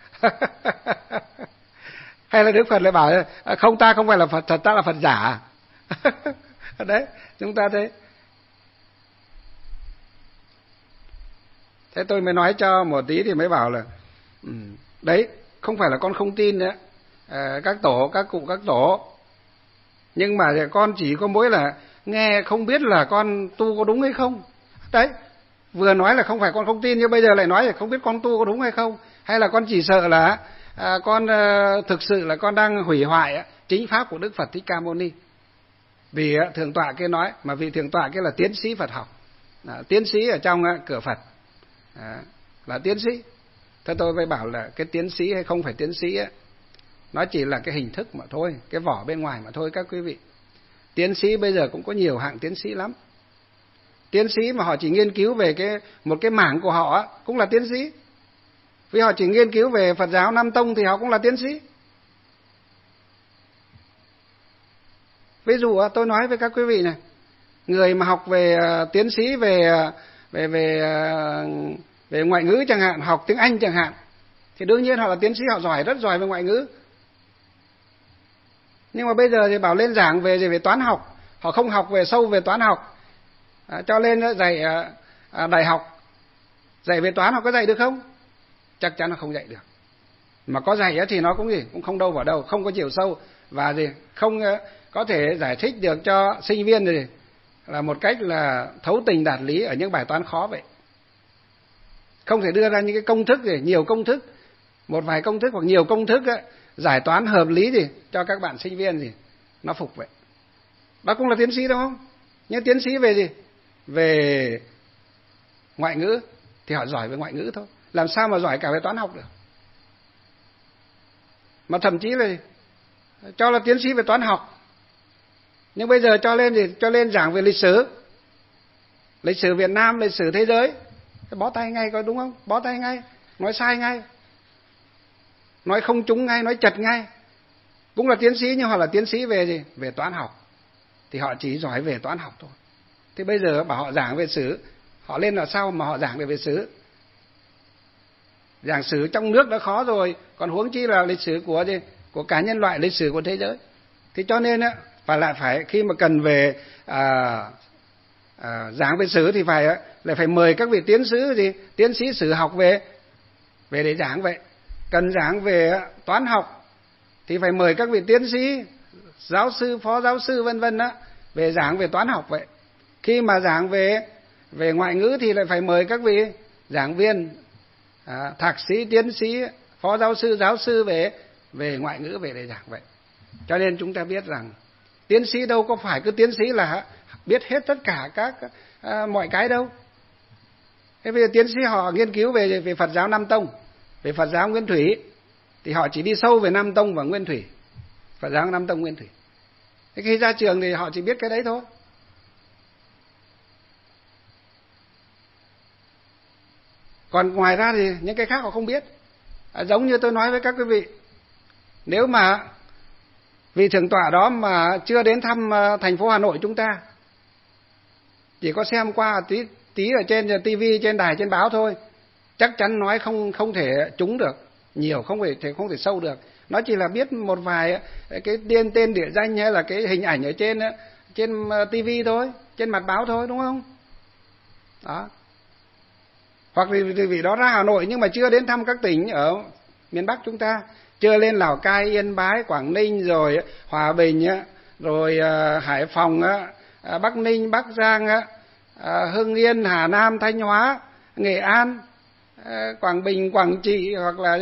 Hay là Đức Phật lại bảo không, ta không phải là Phật thật, ta là Phật giả. Đấy, chúng ta thấy. Thế tôi mới nói cho một tí thì mới bảo là đấy, không phải là con không tin nữa các tổ, các cụ, các tổ, nhưng mà con chỉ có mỗi là nghe không biết là con tu có đúng hay không. Đấy, vừa nói là không phải con không tin, nhưng bây giờ lại nói là không biết con tu có đúng hay không, hay là con chỉ sợ là con thực sự là con đang hủy hoại chính pháp của Đức Phật Thích Ca Mâu Ni. Vì thượng tọa kia nói, mà vì thượng tọa kia là tiến sĩ Phật học, tiến sĩ ở trong cửa Phật, là tiến sĩ. Thế tôi mới bảo là cái tiến sĩ hay không phải tiến sĩ ấy, nó chỉ là cái hình thức mà thôi, cái vỏ bên ngoài mà thôi các quý vị. Tiến sĩ bây giờ cũng có nhiều hạng tiến sĩ lắm. Tiến sĩ mà họ chỉ nghiên cứu về một cái mảng của họ cũng là tiến sĩ. Vì họ chỉ nghiên cứu về Phật giáo Nam Tông thì họ cũng là tiến sĩ. Ví dụ tôi nói với các quý vị này, người mà học về tiến sĩ về ngoại ngữ chẳng hạn, học tiếng Anh chẳng hạn, thì đương nhiên họ là tiến sĩ, họ giỏi, rất giỏi về ngoại ngữ. Nhưng mà bây giờ thì bảo lên giảng về toán học, họ không học sâu về toán học, cho lên dạy đại học dạy về toán, họ có dạy được không? Chắc chắn là không dạy được. Mà có dạy thì nó cũng không đâu vào đâu, không có chiều sâu, và không có thể giải thích được cho sinh viên thì là một cách là thấu tình đạt lý ở những bài toán khó vậy. Không thể đưa ra những cái công thức nhiều công thức, một vài công thức hoặc nhiều công thức giải toán hợp lý cho các bạn sinh viên nó phục vậy. Đó cũng là tiến sĩ đúng không? Nhưng tiến sĩ về gì? Về ngoại ngữ thì họ giỏi về ngoại ngữ thôi, làm sao mà giỏi cả về toán học được. Mà thậm chí là cho là tiến sĩ về toán học, nhưng bây giờ cho lên giảng về lịch sử Việt Nam, lịch sử thế giới, bó tay ngay, có đúng không? Bó tay ngay, nói sai ngay, nói không trúng ngay, nói chật ngay. Cũng là tiến sĩ nhưng họ là tiến sĩ về gì? Về toán học, thì họ chỉ giỏi về toán học thôi. Thì bây giờ bảo họ giảng về sử, họ lên là sao mà họ giảng về sử? Giảng sử trong nước đã khó rồi, còn huống chi là lịch sử của cả nhân loại, lịch sử của thế giới. Thì cho nên phải khi mà cần về giảng về sử thì phải mời các vị tiến sĩ sử học về để giảng vậy. Cần giảng về toán học thì phải mời các vị tiến sĩ, giáo sư, phó giáo sư vân vân về giảng về toán học vậy. Khi mà giảng về ngoại ngữ thì lại phải mời các vị giảng viên, thạc sĩ, tiến sĩ, phó giáo sư về ngoại ngữ về để giảng vậy. Cho nên chúng ta biết rằng tiến sĩ đâu có phải cứ tiến sĩ là biết hết tất cả các mọi cái đâu. Thế bây giờ tiến sĩ họ nghiên cứu về Phật giáo Nam Tông, về Phật giáo Nguyên Thủy, thì họ chỉ đi sâu về Nam Tông và Nguyên Thủy, Phật giáo Nam Tông Nguyên Thủy. Thế khi ra trường thì họ chỉ biết cái đấy thôi. Còn ngoài ra thì những cái khác họ không biết. Giống như tôi nói với các quý vị, nếu mà vị thượng tọa đó mà chưa đến thăm thành phố Hà Nội chúng ta, chỉ có xem qua tí ở trên tivi, trên đài, trên báo thôi, chắc chắn nói không thể trúng được nhiều, không thể sâu được. Nó chỉ là biết một vài cái tên địa danh hay là cái hình ảnh ở trên tivi thôi, trên mặt báo thôi, đúng không? Đó. Hoặc vì vị đó ra Hà Nội nhưng mà chưa đến thăm các tỉnh ở miền Bắc chúng ta, chưa lên Lào Cai, Yên Bái, Quảng Ninh, rồi Hòa Bình, rồi Hải Phòng, Bắc Ninh, Bắc Giang, Hưng Yên, Hà Nam, Thanh Hóa, Nghệ An, Quảng Bình, Quảng Trị, hoặc là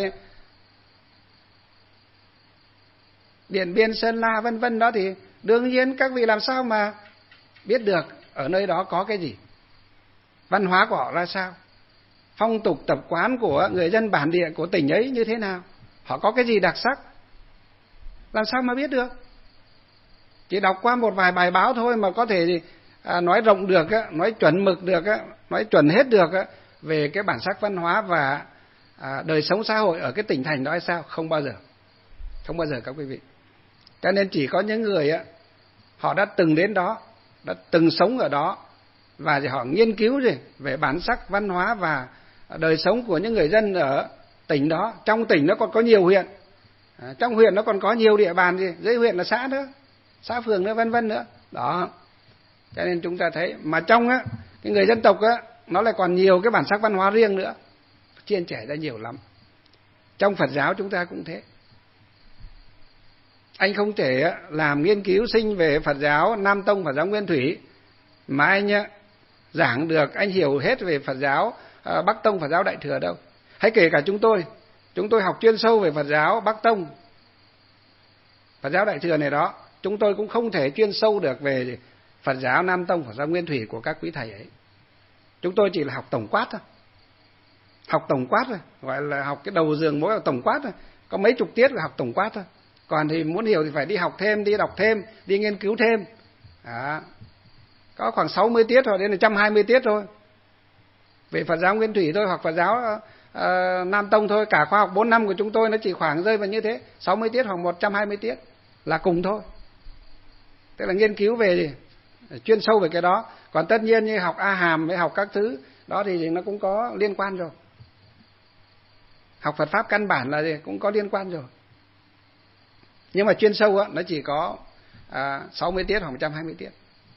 Điện Biên, Sơn La, vân vân đó, thì đương nhiên các vị làm sao mà biết được ở nơi đó có cái gì, văn hóa của họ ra sao, phong tục tập quán của người dân bản địa của tỉnh ấy như thế nào, họ có cái gì đặc sắc, làm sao mà biết được. Chỉ đọc qua một vài bài báo thôi mà có thể nói rộng được, nói chuẩn mực được, nói chuẩn hết được về cái bản sắc văn hóa và đời sống xã hội ở cái tỉnh thành đó hay sao? Không bao giờ các quý vị. Cho nên chỉ có những người họ đã từng đến đó, đã từng sống ở đó, và họ nghiên cứu về bản sắc văn hóa và đời sống của những người dân ở tỉnh đó. Trong tỉnh nó còn có nhiều huyện, trong huyện nó còn có nhiều địa bàn, dưới huyện là xã nữa, xã phường nữa, vân vân nữa đó. Cho nên chúng ta thấy mà trong cái người dân tộc nó lại còn nhiều cái bản sắc văn hóa riêng nữa, chia sẻ ra nhiều lắm. Trong Phật giáo chúng ta cũng thế. Anh không thể làm nghiên cứu sinh về Phật giáo Nam Tông, Phật giáo Nguyên Thủy mà anh giảng được, anh hiểu hết về Phật giáo Bắc Tông, Phật giáo Đại Thừa đâu. Hay kể cả chúng tôi học chuyên sâu về Phật giáo Bắc Tông, Phật giáo Đại Thừa này đó, chúng tôi cũng không thể chuyên sâu được về Phật giáo Nam Tông, Phật giáo Nguyên Thủy của các quý thầy ấy. Chúng tôi chỉ là học tổng quát thôi. Học tổng quát thôi, gọi là học cái đầu giường mỗi tổng quát thôi. Có mấy chục tiết là học tổng quát thôi. Còn thì muốn hiểu thì phải đi học thêm, đi đọc thêm, đi nghiên cứu thêm. Đó. Có khoảng 60 tiết hoặc đến 120 tiết thôi. Về Phật giáo Nguyên Thủy thôi, hoặc Phật giáo Nam Tông thôi. Cả khoa học 4 năm của chúng tôi nó chỉ khoảng rơi vào như thế, 60 tiết hoặc 120 tiết là cùng thôi. Tức là nghiên cứu về chuyên sâu về cái đó. Còn tất nhiên như học A Hàm với học các thứ đó thì nó cũng có liên quan rồi. Học Phật Pháp căn bản là cũng có liên quan rồi. Nhưng mà chuyên sâu nó chỉ có 60 tiết hoặc 120 tiết.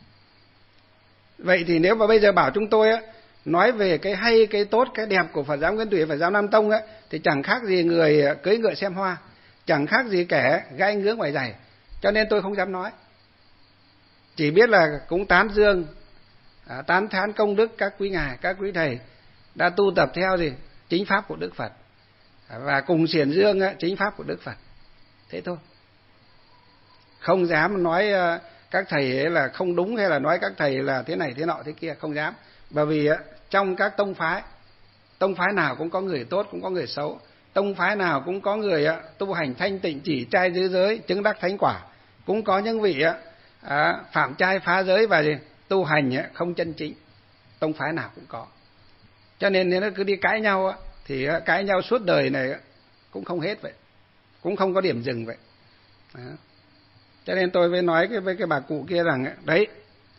Vậy thì nếu mà bây giờ bảo chúng tôi nói về cái hay, cái tốt, cái đẹp của Phật giáo Nguyên Thủy, Phật giáo Nam Tông thì chẳng khác gì người cưỡi ngựa xem hoa, chẳng khác gì kẻ gai ngứa ngoài giày. Cho nên tôi không dám nói. Chỉ biết là cũng tán dương, tán thán công đức các quý ngài, các quý thầy đã tu tập theo chính pháp của Đức Phật, và cùng xiển dương chính pháp của Đức Phật. Thế thôi. Không dám nói các thầy ấy là không đúng, hay là nói các thầy là thế này thế nọ thế kia, không dám. Bởi vì trong các tông phái nào cũng có người tốt, cũng có người xấu. Tông phái nào cũng có người tu hành thanh tịnh, chỉ trai giữ giới, chứng đắc thánh quả. Cũng có những vị phạm trai phá giới và tu hành không chân chính. Tông phái nào cũng có. Cho nên nếu nó cứ đi cãi nhau thì cãi nhau suốt đời này cũng không hết vậy, cũng không có điểm dừng vậy. Đó. Cho nên tôi mới nói với cái bà cụ kia rằng đấy,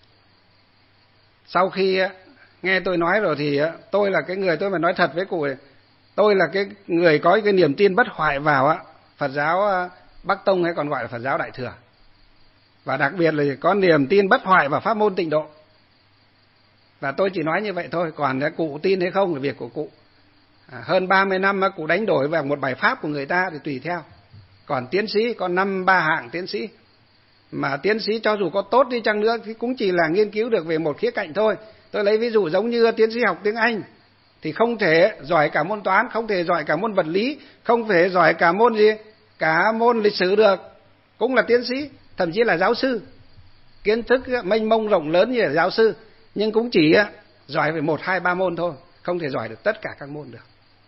sau khi nghe tôi nói rồi thì tôi là cái người, tôi phải nói thật với cụ này, tôi là cái người có cái niềm tin bất hoại vào Phật giáo Bắc Tông, hay còn gọi là Phật giáo Đại Thừa, và đặc biệt là có niềm tin bất hoại vào pháp môn Tịnh Độ. Và tôi chỉ nói như vậy thôi, còn cụ tin hay không là việc của cụ. Hơn 30 năm cụ đánh đổi vào một bài pháp của người ta thì tùy theo. Còn tiến sĩ có 5-3 hạng tiến sĩ, Mà tiến sĩ cho dù có tốt đi chăng nữa thì cũng chỉ là nghiên cứu được về một khía cạnh thôi. Tôi lấy ví dụ giống như tiến sĩ học tiếng Anh thì không thể giỏi cả môn toán, không thể giỏi cả môn vật lý, không thể giỏi cả môn gì, cả môn lịch sử được. Cũng là tiến sĩ, thậm chí là giáo sư. Kiến thức mênh mông rộng lớn như là giáo sư, nhưng cũng chỉ giỏi về 1, 2, 3 môn thôi, không thể giỏi được tất cả các môn được.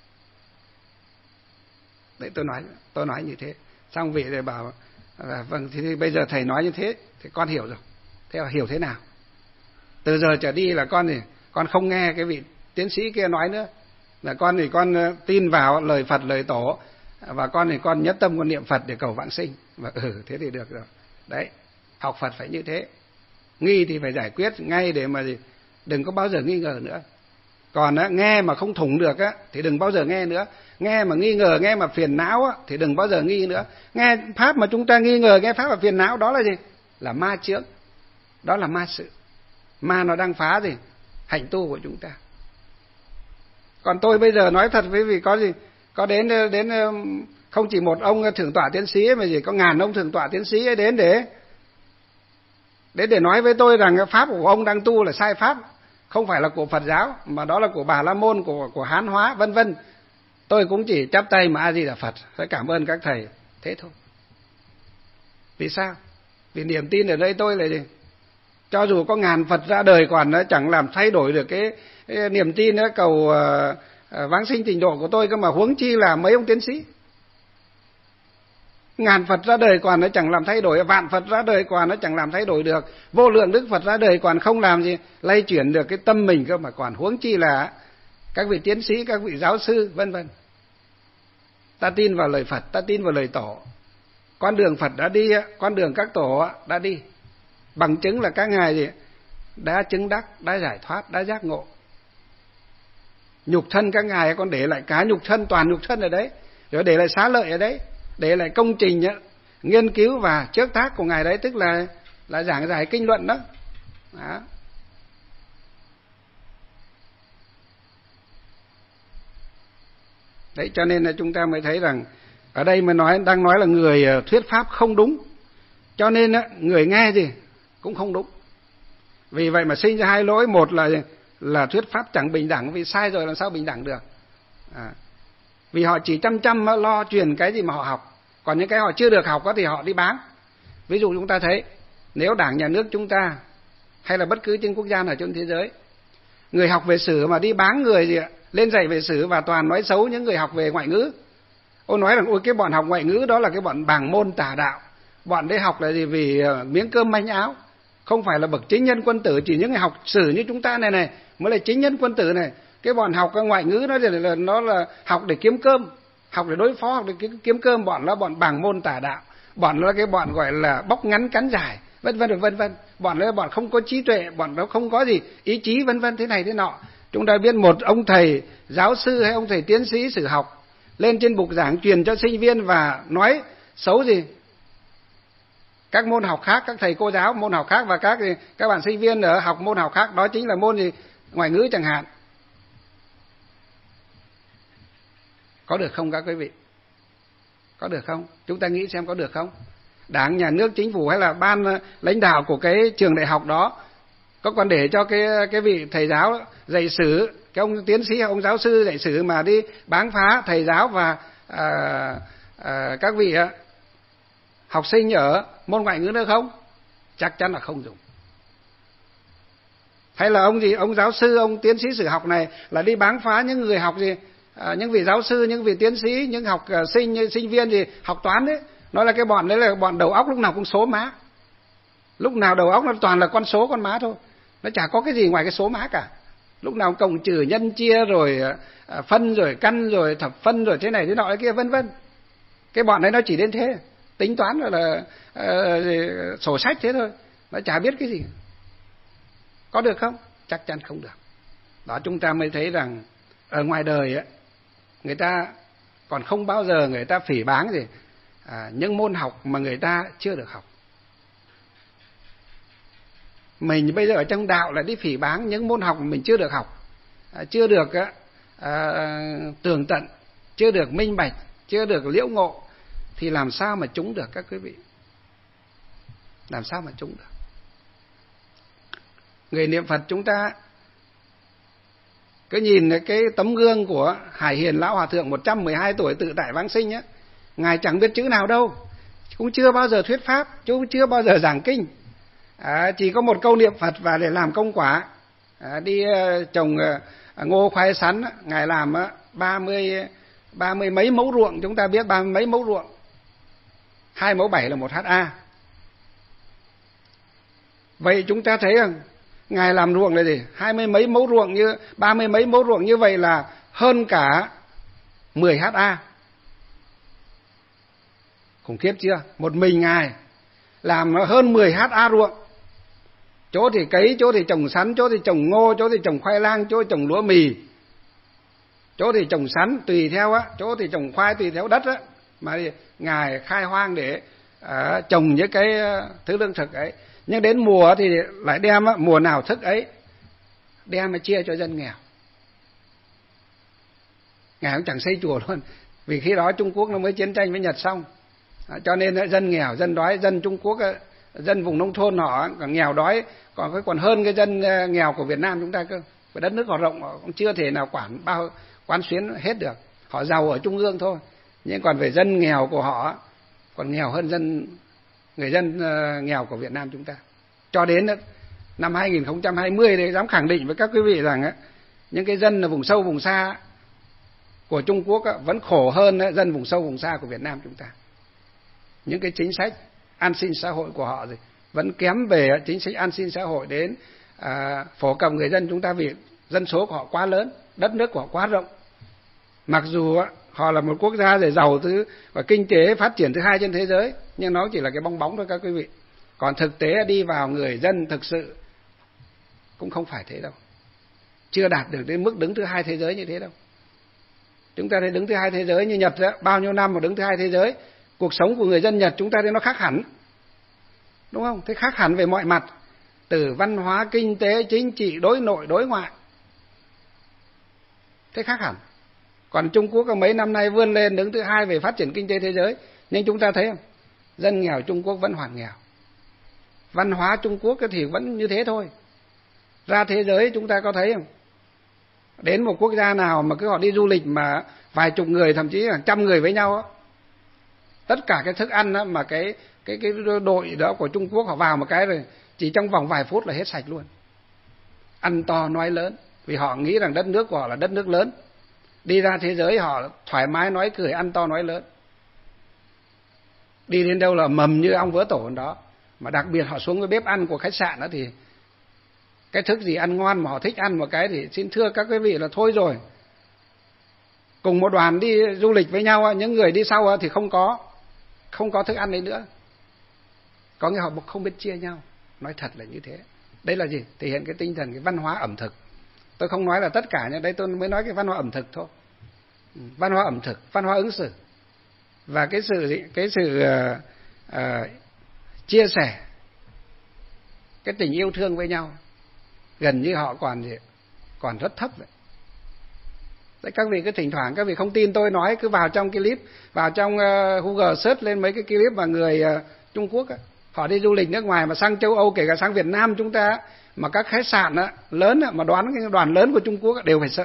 Đấy, tôi nói như thế. Xong vị rồi bảo vâng thì bây giờ thầy nói như thế thì con hiểu rồi. Thế là hiểu thế nào? Từ giờ trở đi là con không nghe cái vị tiến sĩ kia nói nữa, là con tin vào lời Phật lời Tổ, và con nhất tâm con niệm Phật để cầu vãng sinh. Và thế thì được rồi. Đấy, học Phật phải như thế. Nghi thì phải giải quyết ngay để mà đừng có bao giờ nghi ngờ nữa. Còn nghe mà không thủng được thì đừng bao giờ nghe nữa. Nghe mà nghi ngờ, nghe mà phiền não thì đừng bao giờ nghi nữa. Nghe pháp mà chúng ta nghi ngờ, nghe pháp mà phiền não, đó là gì? Là ma chướng. Đó là ma sự. Ma nó đang phá gì? Hạnh tu của chúng ta. Còn tôi bây giờ nói thật với vị có gì? Có đến không chỉ một ông thượng tọa tiến sĩ mà gì, có ngàn ông thượng tọa tiến sĩ ấy đến để nói với tôi rằng pháp của ông đang tu là sai pháp, không phải là của Phật giáo mà đó là của Bà La Môn, của Hán hóa vân vân. Tôi cũng chỉ chắp tay mà A Di Đà Phật, phải cảm ơn các thầy, thế thôi. Vì sao? Vì niềm tin ở đây tôi là gì? Cho dù có ngàn Phật ra đời còn nó chẳng làm thay đổi được cái niềm tin cầu vãng sinh tịnh độ của tôi cơ, mà huống chi là mấy ông tiến sĩ. Ngàn Phật ra đời còn nó chẳng làm thay đổi, vạn Phật ra đời còn nó chẳng làm thay đổi được, vô lượng Đức Phật ra đời còn không làm gì lay chuyển được cái tâm mình cơ, mà còn huống chi là các vị tiến sĩ, các vị giáo sư vân vân. Ta tin vào lời Phật, ta tin vào lời Tổ. Con đường Phật đã đi, con đường các Tổ đã đi. Bằng chứng là các ngài gì đã chứng đắc, đã giải thoát, đã giác ngộ. Nhục thân các ngài còn để lại cả nhục thân, toàn nhục thân ở đấy, rồi để lại xá lợi ở đấy, để lại công trình nghiên cứu và trước tác của ngài đấy, tức là giảng giải kinh luận đó. Đó. Đấy, cho nên là chúng ta mới thấy rằng ở đây mới đang nói là người thuyết pháp không đúng, cho nên người nghe gì cũng không đúng. Vì vậy mà sinh ra hai lỗi. Một là thuyết pháp chẳng bình đẳng, vì sai rồi làm sao bình đẳng được. Vì họ chỉ chăm lo truyền cái gì mà họ học, còn những cái họ chưa được học thì họ đi bán. Ví dụ chúng ta thấy nếu Đảng Nhà nước chúng ta hay là bất cứ trên quốc gia nào trên thế giới, người học về sử mà đi bán người gì lên dạy về sử và toàn nói xấu những người học về ngoại ngữ. Ông nói rằng ôi cái bọn học ngoại ngữ đó là cái bọn bàng môn tà đạo, bọn đấy học là gì vì miếng cơm manh áo, không phải là bậc chính nhân quân tử. Chỉ những người học sử như chúng ta này mới là chính nhân quân tử này. Cái bọn học ngoại ngữ nó là học để kiếm cơm, học để đối phó, học để kiếm cơm. Bọn là bọn bàng môn tà đạo, bọn là cái bọn gọi là bóc ngắn cắn dài vân vân. Bọn là bọn không có trí tuệ, bọn nó không có gì ý chí vân vân, thế này thế nọ. Chúng ta biết một ông thầy giáo sư hay ông thầy tiến sĩ sử học lên trên bục giảng truyền cho sinh viên và nói xấu gì các môn học khác, các thầy cô giáo môn học khác và các bạn sinh viên ở học môn học khác, đó chính là môn gì ngoại ngữ chẳng hạn. Có được không các quý vị? Có được không? Chúng ta nghĩ xem có được không? Đảng, Nhà nước, Chính phủ hay là ban lãnh đạo của cái trường đại học đó có còn để cho cái vị thầy giáo dạy sử, cái ông tiến sĩ, ông giáo sư dạy sử mà đi báng phá thầy giáo và các vị học sinh ở môn ngoại ngữ nữa không? Chắc chắn là không dùng. Hay là ông giáo sư, ông tiến sĩ sử học này là đi báng phá những người học gì, những vị giáo sư, những vị tiến sĩ, những học sinh viên gì học toán đấy, nói là cái bọn đấy là bọn đầu óc lúc nào cũng số má, lúc nào đầu óc nó toàn là con số con má thôi, nó chả có cái gì ngoài cái số má cả. Lúc nào cộng trừ nhân chia rồi phân rồi căn rồi thập phân rồi thế này thế nọ thế kia vân vân. Cái bọn đấy nó chỉ đến thế, tính toán rồi là sổ sách thế thôi, nó chả biết cái gì. Có được không? Chắc chắn không được. Đó, chúng ta mới thấy rằng ở ngoài đời người ta còn không bao giờ người ta phỉ báng gì những môn học mà người ta chưa được học. Mình bây giờ ở trong đạo là đi phỉ báng những môn học mà mình chưa được học, chưa được tường tận, chưa được minh bạch, chưa được liễu ngộ, thì làm sao mà trúng được các quý vị? làm sao mà trúng được. Người niệm Phật chúng ta cứ nhìn cái tấm gương của Hải Hiền Lão Hòa Thượng 112 tuổi tự tại vãng sinh á, Ngài chẳng biết chữ nào đâu, cũng chưa bao giờ thuyết pháp, cũng chưa bao giờ giảng kinh, chỉ có một câu niệm Phật và để làm công quả. Đi trồng ngô khoai sắn, Ngài làm 30 mấy mẫu ruộng, chúng ta biết 30 mấy mẫu ruộng, 2 mẫu 7 là 1 ha. Vậy chúng ta thấy rằng Ngài làm ruộng là gì? 20 mấy mẫu ruộng, như 30 mấy mẫu ruộng như vậy là hơn cả 10 ha. Khủng khiếp chưa? Một mình Ngài làm hơn 10 ha ruộng. Chỗ thì cấy, chỗ thì trồng sắn, chỗ thì trồng ngô, chỗ thì trồng khoai lang, chỗ thì trồng lúa mì, chỗ thì trồng sắn tùy theo á, chỗ thì trồng khoai tùy theo đất á, mà Ngài khai hoang để trồng những cái thứ lương thực ấy. Nhưng đến mùa thì lại đem mùa nào thức ấy đem mà chia cho dân nghèo. Ngài cũng chẳng xây chùa luôn, vì khi đó Trung Quốc nó mới chiến tranh với Nhật xong, cho nên dân nghèo, dân đói, dân Trung Quốc, dân vùng nông thôn họ còn nghèo đói, còn hơn cái dân nghèo của Việt Nam chúng ta cơ. Và đất nước họ rộng, họ cũng chưa thể nào quán xuyến hết được. Họ giàu ở trung ương thôi, nhưng còn về dân nghèo của họ còn nghèo hơn người dân nghèo của Việt Nam chúng ta. Cho đến năm 2020 đấy, dám khẳng định với các quý vị rằng những cái dân ở vùng sâu vùng xa của Trung Quốc vẫn khổ hơn dân vùng sâu vùng xa của Việt Nam chúng ta. Những cái chính sách an sinh xã hội của họ vẫn kém về chính sách an sinh xã hội đến phổ cập người dân chúng ta, vì dân số của họ quá lớn, đất nước của họ quá rộng. Mặc dù họ là một quốc gia giàu và kinh tế phát triển thứ 2 trên thế giới, nhưng nó chỉ là cái bong bóng thôi các quý vị. Còn thực tế đi vào người dân thực sự cũng không phải thế đâu. Chưa đạt được đến mức đứng thứ 2 thế giới như thế đâu. Chúng ta thấy đứng thứ 2 thế giới như Nhật đó, bao nhiêu năm mà đứng thứ 2 thế giới, cuộc sống của người dân Nhật chúng ta thấy nó khác hẳn. Đúng không? Thế khác hẳn về mọi mặt, từ văn hóa, kinh tế, chính trị, đối nội, đối ngoại. Thế khác hẳn. Còn Trung Quốc mấy năm nay vươn lên đứng thứ 2 về phát triển kinh tế thế giới, nhưng chúng ta thấy không? Dân nghèo Trung Quốc vẫn hoàn nghèo. Văn hóa Trung Quốc thì vẫn như thế thôi. Ra thế giới chúng ta có thấy không? Đến một quốc gia nào mà cứ họ đi du lịch mà vài chục người, thậm chí hàng trăm người với nhau đó, tất cả cái thức ăn đó, mà cái đội đó của Trung Quốc họ vào một cái rồi chỉ trong vòng vài phút là hết sạch luôn. Ăn to nói lớn, vì họ nghĩ rằng đất nước của họ là đất nước lớn. Đi ra thế giới họ thoải mái nói cười, ăn to nói lớn. Đi đến đâu là mầm như ong vỡ tổ đó. Mà đặc biệt họ xuống cái bếp ăn của khách sạn đó thì cái thức gì ăn ngon mà họ thích ăn một cái thì xin thưa các quý vị là thôi rồi. Cùng một đoàn đi du lịch với nhau, những người đi sau thì không có thức ăn đấy nữa. Có nghĩa họ không biết chia nhau. Nói thật là như thế. Đây là gì? Thể hiện cái tinh thần, cái văn hóa ẩm thực. Tôi không nói là tất cả, nhưng đây tôi mới nói cái văn hóa ẩm thực thôi. Văn hóa ẩm thực, văn hóa ứng xử. Và cái sự chia sẻ, cái tình yêu thương với nhau, gần như họ còn rất thấp vậy. Đấy, các vị cứ thỉnh thoảng các vị không tin tôi nói, cứ vào trong cái clip, vào trong Google search lên mấy cái clip mà người Trung Quốc họ đi du lịch nước ngoài mà sang châu Âu, kể cả sang Việt Nam chúng ta, mà các khách sạn lớn mà đoán cái đoàn lớn của Trung Quốc đều phải sợ.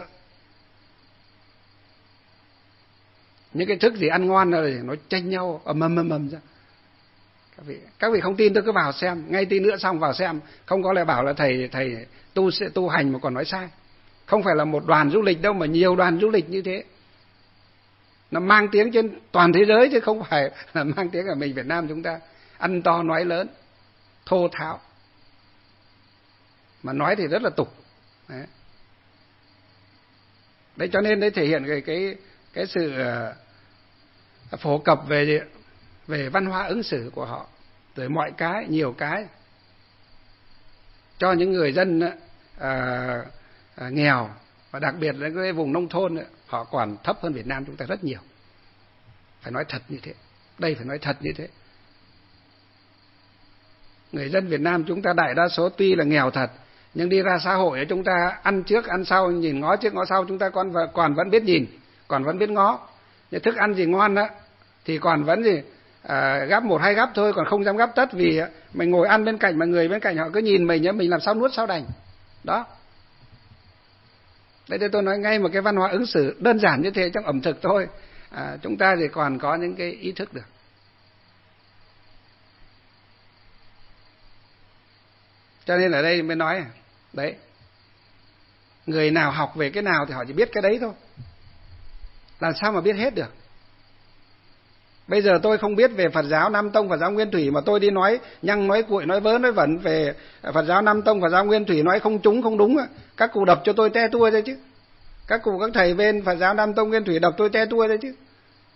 Những cái thức gì ăn ngon rồi nó tranh nhau ầm ra. Các vị không tin tôi cứ vào xem, ngay tí nữa xong vào xem, không có lại bảo là thầy tu hành mà còn nói sai. Không phải là một đoàn du lịch đâu mà nhiều đoàn du lịch như thế. Nó mang tiếng trên toàn thế giới chứ không phải là mang tiếng ở mình Việt Nam chúng ta. Ăn to nói lớn, thô tháo. Mà nói thì rất là tục. Đấy cho nên đấy thể hiện cái sự phổ cập về văn hóa ứng xử của họ, rồi mọi cái, nhiều cái cho những người dân nghèo, và đặc biệt là cái vùng nông thôn họ còn thấp hơn Việt Nam chúng ta rất nhiều. Phải nói thật như thế. Đây phải nói thật như thế. Người dân Việt Nam chúng ta đại đa số tuy là nghèo thật, nhưng đi ra xã hội chúng ta ăn trước ăn sau, nhìn ngó trước ngó sau, chúng ta còn vẫn biết nhìn, còn vẫn biết ngó. Nhưng thức ăn gì ngon thì còn vẫn gắp 1-2 gắp thôi, còn không dám gắp tất, vì mình ngồi ăn bên cạnh mà người bên cạnh họ cứ nhìn mình làm sao nuốt sao đành. Đó. Đấy, tôi nói ngay một cái văn hóa ứng xử đơn giản như thế trong ẩm thực thôi, chúng ta thì còn có những cái ý thức được. Cho nên ở đây mới nói đấy, người nào học về cái nào thì họ chỉ biết cái đấy thôi, làm sao mà biết hết được. Bây giờ tôi không biết về Phật giáo Nam Tông, Phật giáo Nguyên Thủy mà tôi đi nói nhăng nói cuội nói vớ nói vẩn về Phật giáo Nam Tông, Phật giáo Nguyên Thủy, nói không trúng không đúng, các cụ đập cho tôi te tua ra chứ. Các cụ các thầy bên Phật giáo Nam Tông Nguyên Thủy đập tôi te tua ra chứ.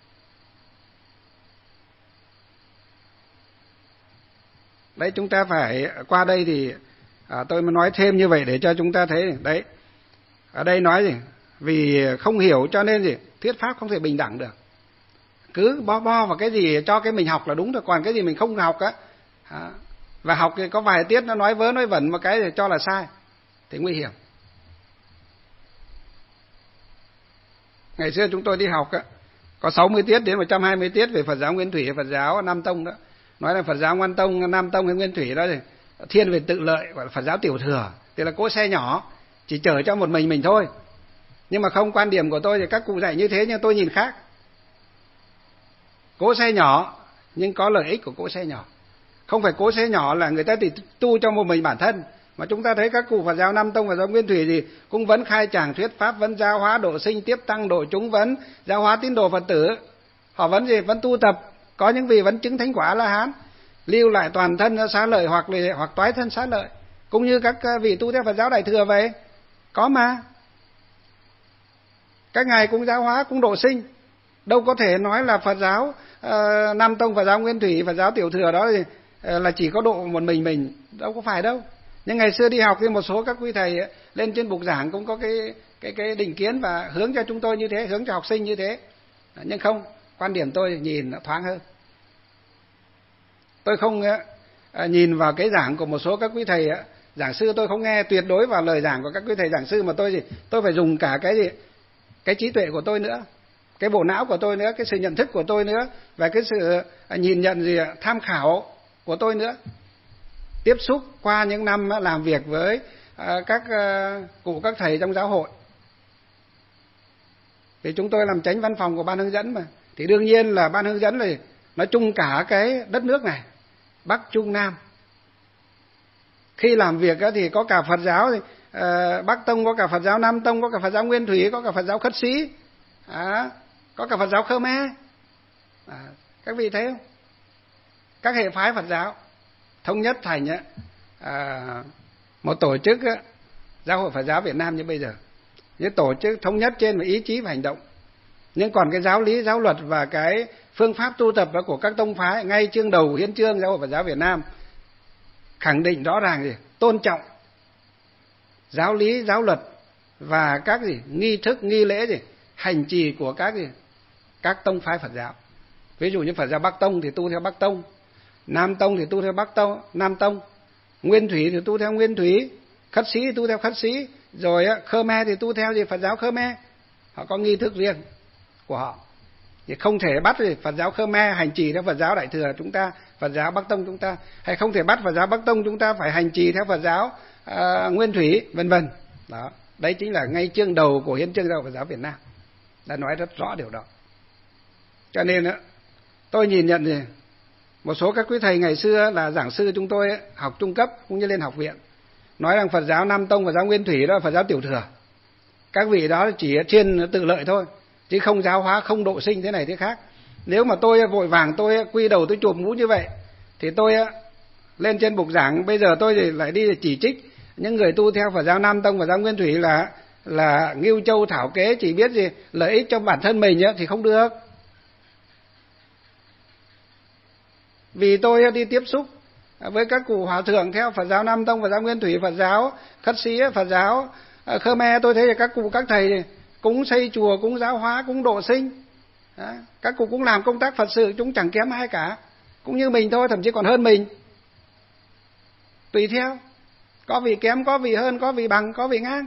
Đấy, chúng ta phải qua đây thì tôi mới nói thêm như vậy để cho chúng ta thấy đấy. Ở đây nói gì? Vì không hiểu cho nên gì? Thuyết pháp không thể bình đẳng được. Cứ bo vào cái gì cho cái mình học là đúng rồi, còn cái gì mình không học á, và học thì có vài tiết nó nói vớ nói vẩn một cái thì cho là sai thì nguy hiểm. Ngày xưa chúng tôi đi học á, có 60 tiết đến 120 tiết về Phật giáo Nguyên Thủy, Phật giáo Nam Tông đó. Nói là Phật giáo Nam Tông hay Nguyên Thủy đó thì thiên về tự lợi, gọi là Phật giáo tiểu thừa, thì là cỗ xe nhỏ chỉ chở cho một mình thôi. Nhưng mà không, quan điểm của tôi thì các cụ dạy như thế nhưng tôi nhìn khác. Cỗ xe nhỏ nhưng có lợi ích của cỗ xe nhỏ. Không phải cỗ xe nhỏ là người ta thì tu cho một mình bản thân, mà chúng ta thấy các cụ Phật giáo Nam Tông và giáo Nguyên Thủy thì cũng vẫn khai tràng thuyết pháp, vẫn giáo hóa độ sinh, tiếp tăng độ chúng, vẫn giáo hóa tín đồ Phật tử. Họ vẫn gì? Vẫn tu tập, có những vị vẫn chứng thánh quả La Hán, lưu lại toàn thân xá lợi hoặc toái thân xá lợi, cũng như các vị tu theo Phật giáo Đại thừa vậy, có mà. Các ngài cũng giáo hóa, cũng độ sinh. Đâu có thể nói là Phật giáo Nam Tông, Phật giáo Nguyên Thủy, Phật giáo tiểu thừa đó thì là chỉ có độ một mình, đâu có phải đâu. Nhưng ngày xưa đi học thì một số các quý thầy lên trên bục giảng cũng có cái định kiến và hướng cho chúng tôi như thế, hướng cho học sinh như thế. Nhưng không, quan điểm tôi nhìn nó thoáng hơn. Tôi không nhìn vào cái giảng của một số các quý thầy giảng sư, tôi không nghe tuyệt đối vào lời giảng của các quý thầy giảng sư, mà tôi phải dùng cả cái trí tuệ của tôi nữa, cái bộ não của tôi nữa, cái sự nhận thức của tôi nữa, và cái sự nhìn nhận tham khảo của tôi nữa. Tiếp xúc qua những năm làm việc với các cụ các thầy trong giáo hội. Thì chúng tôi làm chánh văn phòng của ban hướng dẫn mà, thì đương nhiên là ban hướng dẫn là nói chung cả cái đất nước này, Bắc Trung Nam. Khi làm việc thì có cả Phật giáo thì Bắc Tông, có cả Phật giáo Nam Tông, có cả Phật giáo Nguyên Thủy, có cả Phật giáo Khất Sĩ, có cả Phật giáo Khmer. Các vị thấy không? Các hệ phái Phật giáo thống nhất thành một tổ chức Giáo hội Phật giáo Việt Nam như bây giờ. Những tổ chức thống nhất trên ý chí và hành động. Nhưng còn cái giáo lý, giáo luật và cái phương pháp tu tập của các tông phái, ngay chương đầu hiến chương Giáo hội Phật giáo Việt Nam khẳng định rõ ràng tôn trọng giáo lý, giáo luật và các nghi thức, nghi lễ hành trì của các tông phái Phật giáo. Ví dụ như Phật giáo Bắc Tông thì tu theo Bắc Tông, Nam Tông thì tu theo Nam Tông, Nguyên Thủy thì tu theo Nguyên Thủy, Khất Sĩ tu theo Khất Sĩ, rồi Khmer thì tu theo Phật giáo Khmer. Họ có nghi thức riêng của họ. Thì không thể bắt Phật giáo Khmer hành trì theo Phật giáo Đại thừa chúng ta, Phật giáo Bắc Tông chúng ta, hay không thể bắt Phật giáo Bắc Tông chúng ta phải hành trì theo Phật giáo Nguyên Thủy, vân vân. Đó, đấy chính là ngay chương đầu của hiến chương Giáo hội Phật giáo Việt Nam đã nói rất rõ điều đó. Cho nên tôi nhìn nhận một số các quý thầy ngày xưa là giảng sư chúng tôi học trung cấp cũng như lên học viện, nói rằng Phật giáo Nam Tông, Phật giáo Nguyên Thủy đó là Phật giáo tiểu thừa. Các vị đó chỉ trên tự lợi thôi, chứ không giáo hóa, không độ sinh thế này thế khác. Nếu mà tôi vội vàng tôi quy đầu tôi chụp mũ như vậy thì tôi lên trên bục giảng bây giờ tôi lại đi chỉ trích những người tu theo Phật giáo Nam Tông, Phật giáo Nguyên Thủy là ngưu châu thảo kế, chỉ biết lợi ích cho bản thân mình thì không được. Vì tôi đi tiếp xúc với các cụ hòa thượng theo Phật giáo Nam Tông, Phật giáo Nguyên Thủy, Phật giáo Khất Sĩ, Phật giáo Khmer, tôi thấy là các cụ các thầy cũng xây chùa, cũng giáo hóa, cũng độ sinh. Các cụ cũng làm công tác Phật sự, chúng chẳng kém ai cả, cũng như mình thôi, thậm chí còn hơn mình. Tùy theo, có vị kém, có vị hơn, có vị bằng, có vị ngang.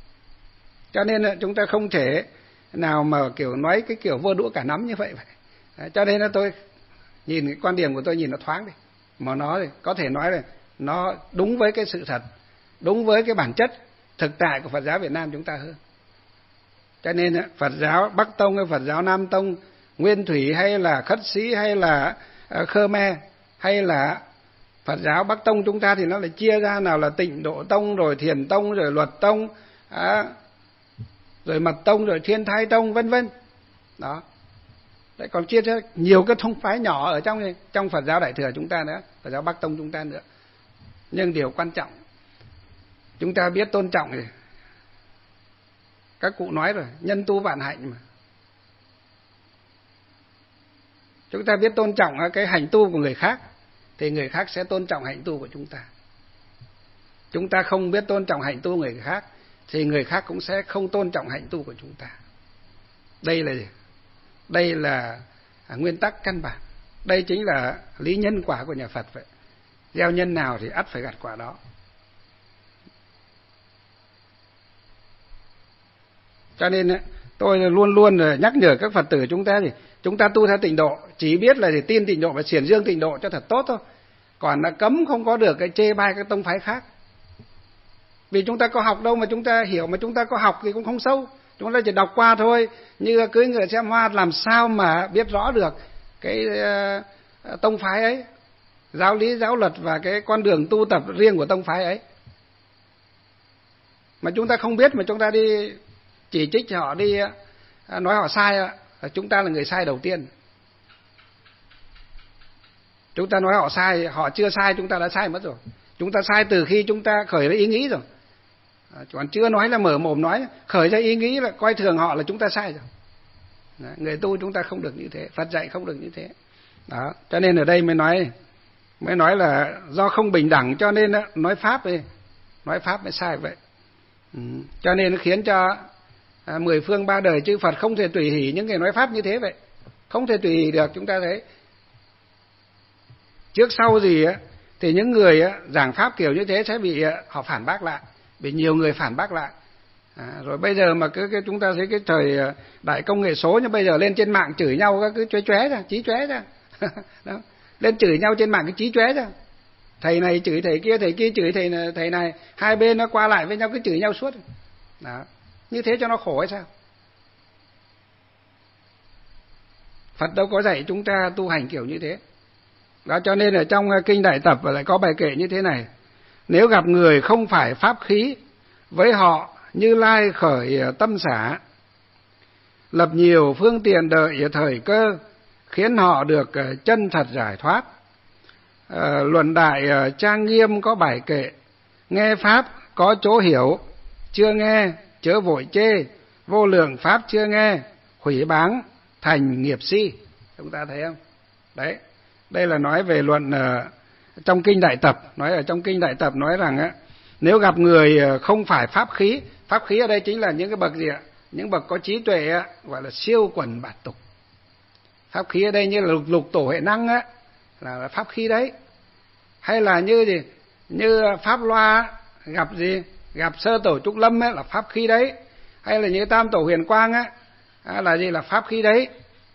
Cho nên chúng ta không thể nào mà kiểu nói cái kiểu vơ đũa cả nắm như vậy. Cho nên là tôi nhìn cái quan điểm của tôi nhìn nó thoáng đi, mà nó có thể nói là nó đúng với cái sự thật, đúng với cái bản chất thực tại của Phật giáo Việt Nam chúng ta hơn. Cho nên Phật giáo Bắc Tông hay Phật giáo Nam Tông, Nguyên Thủy hay là Khất Sĩ hay là Khmer hay là Phật giáo Bắc Tông chúng ta thì nó lại chia ra, nào là Tịnh Độ Tông, rồi Thiền Tông, rồi Luật Tông, rồi Mật Tông, rồi Thiên Thai Tông, vân vân. Đó. Đấy, còn chia ra nhiều cái tông phái nhỏ ở trong Phật giáo Đại thừa chúng ta nữa, Phật giáo Bắc Tông chúng ta nữa. Nhưng điều quan trọng chúng ta biết tôn trọng thì các cụ nói rồi, nhân tu vạn hạnh mà. Chúng ta biết tôn trọng cái hành tu của người khác thì người khác sẽ tôn trọng hạnh tu của chúng ta. Chúng ta không biết tôn trọng hạnh tu của người khác thì người khác cũng sẽ không tôn trọng hạnh tu của chúng ta. Đây là gì? Đây là nguyên tắc căn bản. Đây chính là lý nhân quả của nhà Phật vậy. Gieo nhân nào thì ắt phải gặt quả đó. Cho nên tôi luôn luôn nhắc nhở các Phật tử chúng ta thì chúng ta tu theo tịnh độ, chỉ biết là tin tịnh độ và xiển dương tịnh độ cho thật tốt thôi. Còn là cấm không có được cái chê bai các tông phái khác. Vì chúng ta có học đâu mà chúng ta hiểu, mà chúng ta có học thì cũng không sâu. Chúng ta chỉ đọc qua thôi, như cưỡi ngựa xem hoa, làm sao mà biết rõ được cái tông phái ấy, giáo lý, giáo luật và cái con đường tu tập riêng của tông phái ấy. Mà chúng ta không biết mà chúng ta đi chỉ trích họ, đi nói họ sai, chúng ta là người sai đầu tiên. Chúng ta nói họ sai, họ chưa sai chúng ta đã sai mất rồi. Chúng ta sai từ khi chúng ta khởi ra ý nghĩ rồi. Còn chưa nói là mở mồm nói, khởi ra ý nghĩ là coi thường họ là chúng ta sai rồi. Đấy, người tu chúng ta không được như thế, Phật dạy không được như thế. Đó, cho nên ở đây mới nói là do không bình đẳng cho nên nói pháp mới sai vậy. Cho nên nó khiến cho 10 phương 3 đời chư Phật không thể tùy hỷ những người nói pháp như thế vậy. Không thể tùy hỷ được. Chúng ta thấy trước sau gì thì những người giảng pháp kiểu như thế sẽ bị họ phản bác lại, bị nhiều người phản bác lại. Rồi bây giờ mà chúng ta thấy cái thời đại công nghệ số, nhưng bây giờ lên trên mạng chửi nhau cứ chóe ra, chí chóe ra. Đó. Lên chửi nhau trên mạng cái chí chóe ra. Thầy này chửi thầy kia chửi thầy này, hai bên nó qua lại với nhau cứ chửi nhau suốt. Đó. Như thế cho nó khổ hay sao? Phật đâu có dạy chúng ta tu hành kiểu như thế. Đó, cho nên ở trong kinh Đại Tập lại có bài kệ như thế này: nếu gặp người không phải pháp khí, với họ Như Lai khởi tâm xả, lập nhiều phương tiện đợi thời cơ, khiến họ được chân thật giải thoát. Luận đại trang nghiêm có bài kệ: nghe pháp có chỗ hiểu, chưa nghe chớ vội chê, vô lượng pháp chưa nghe, hủy báng thành nghiệp si. Chúng ta thấy không? Đấy, đây là nói về luận trong kinh Đại Tập. Nói ở trong kinh Đại Tập nói rằng nếu gặp người không phải pháp khí ở đây chính là những cái bậc gì ạ? Những bậc có trí tuệ gọi là siêu quần bạt tục. Pháp khí ở đây như là lục tổ huệ năng là pháp khí đấy. Hay là như gì? Như Pháp Loa gặp gì? Gặp Sơ Tổ Trúc Lâm là pháp khí đấy. Hay là như Tam Tổ Huyền Quang là gì? Là pháp khí đấy.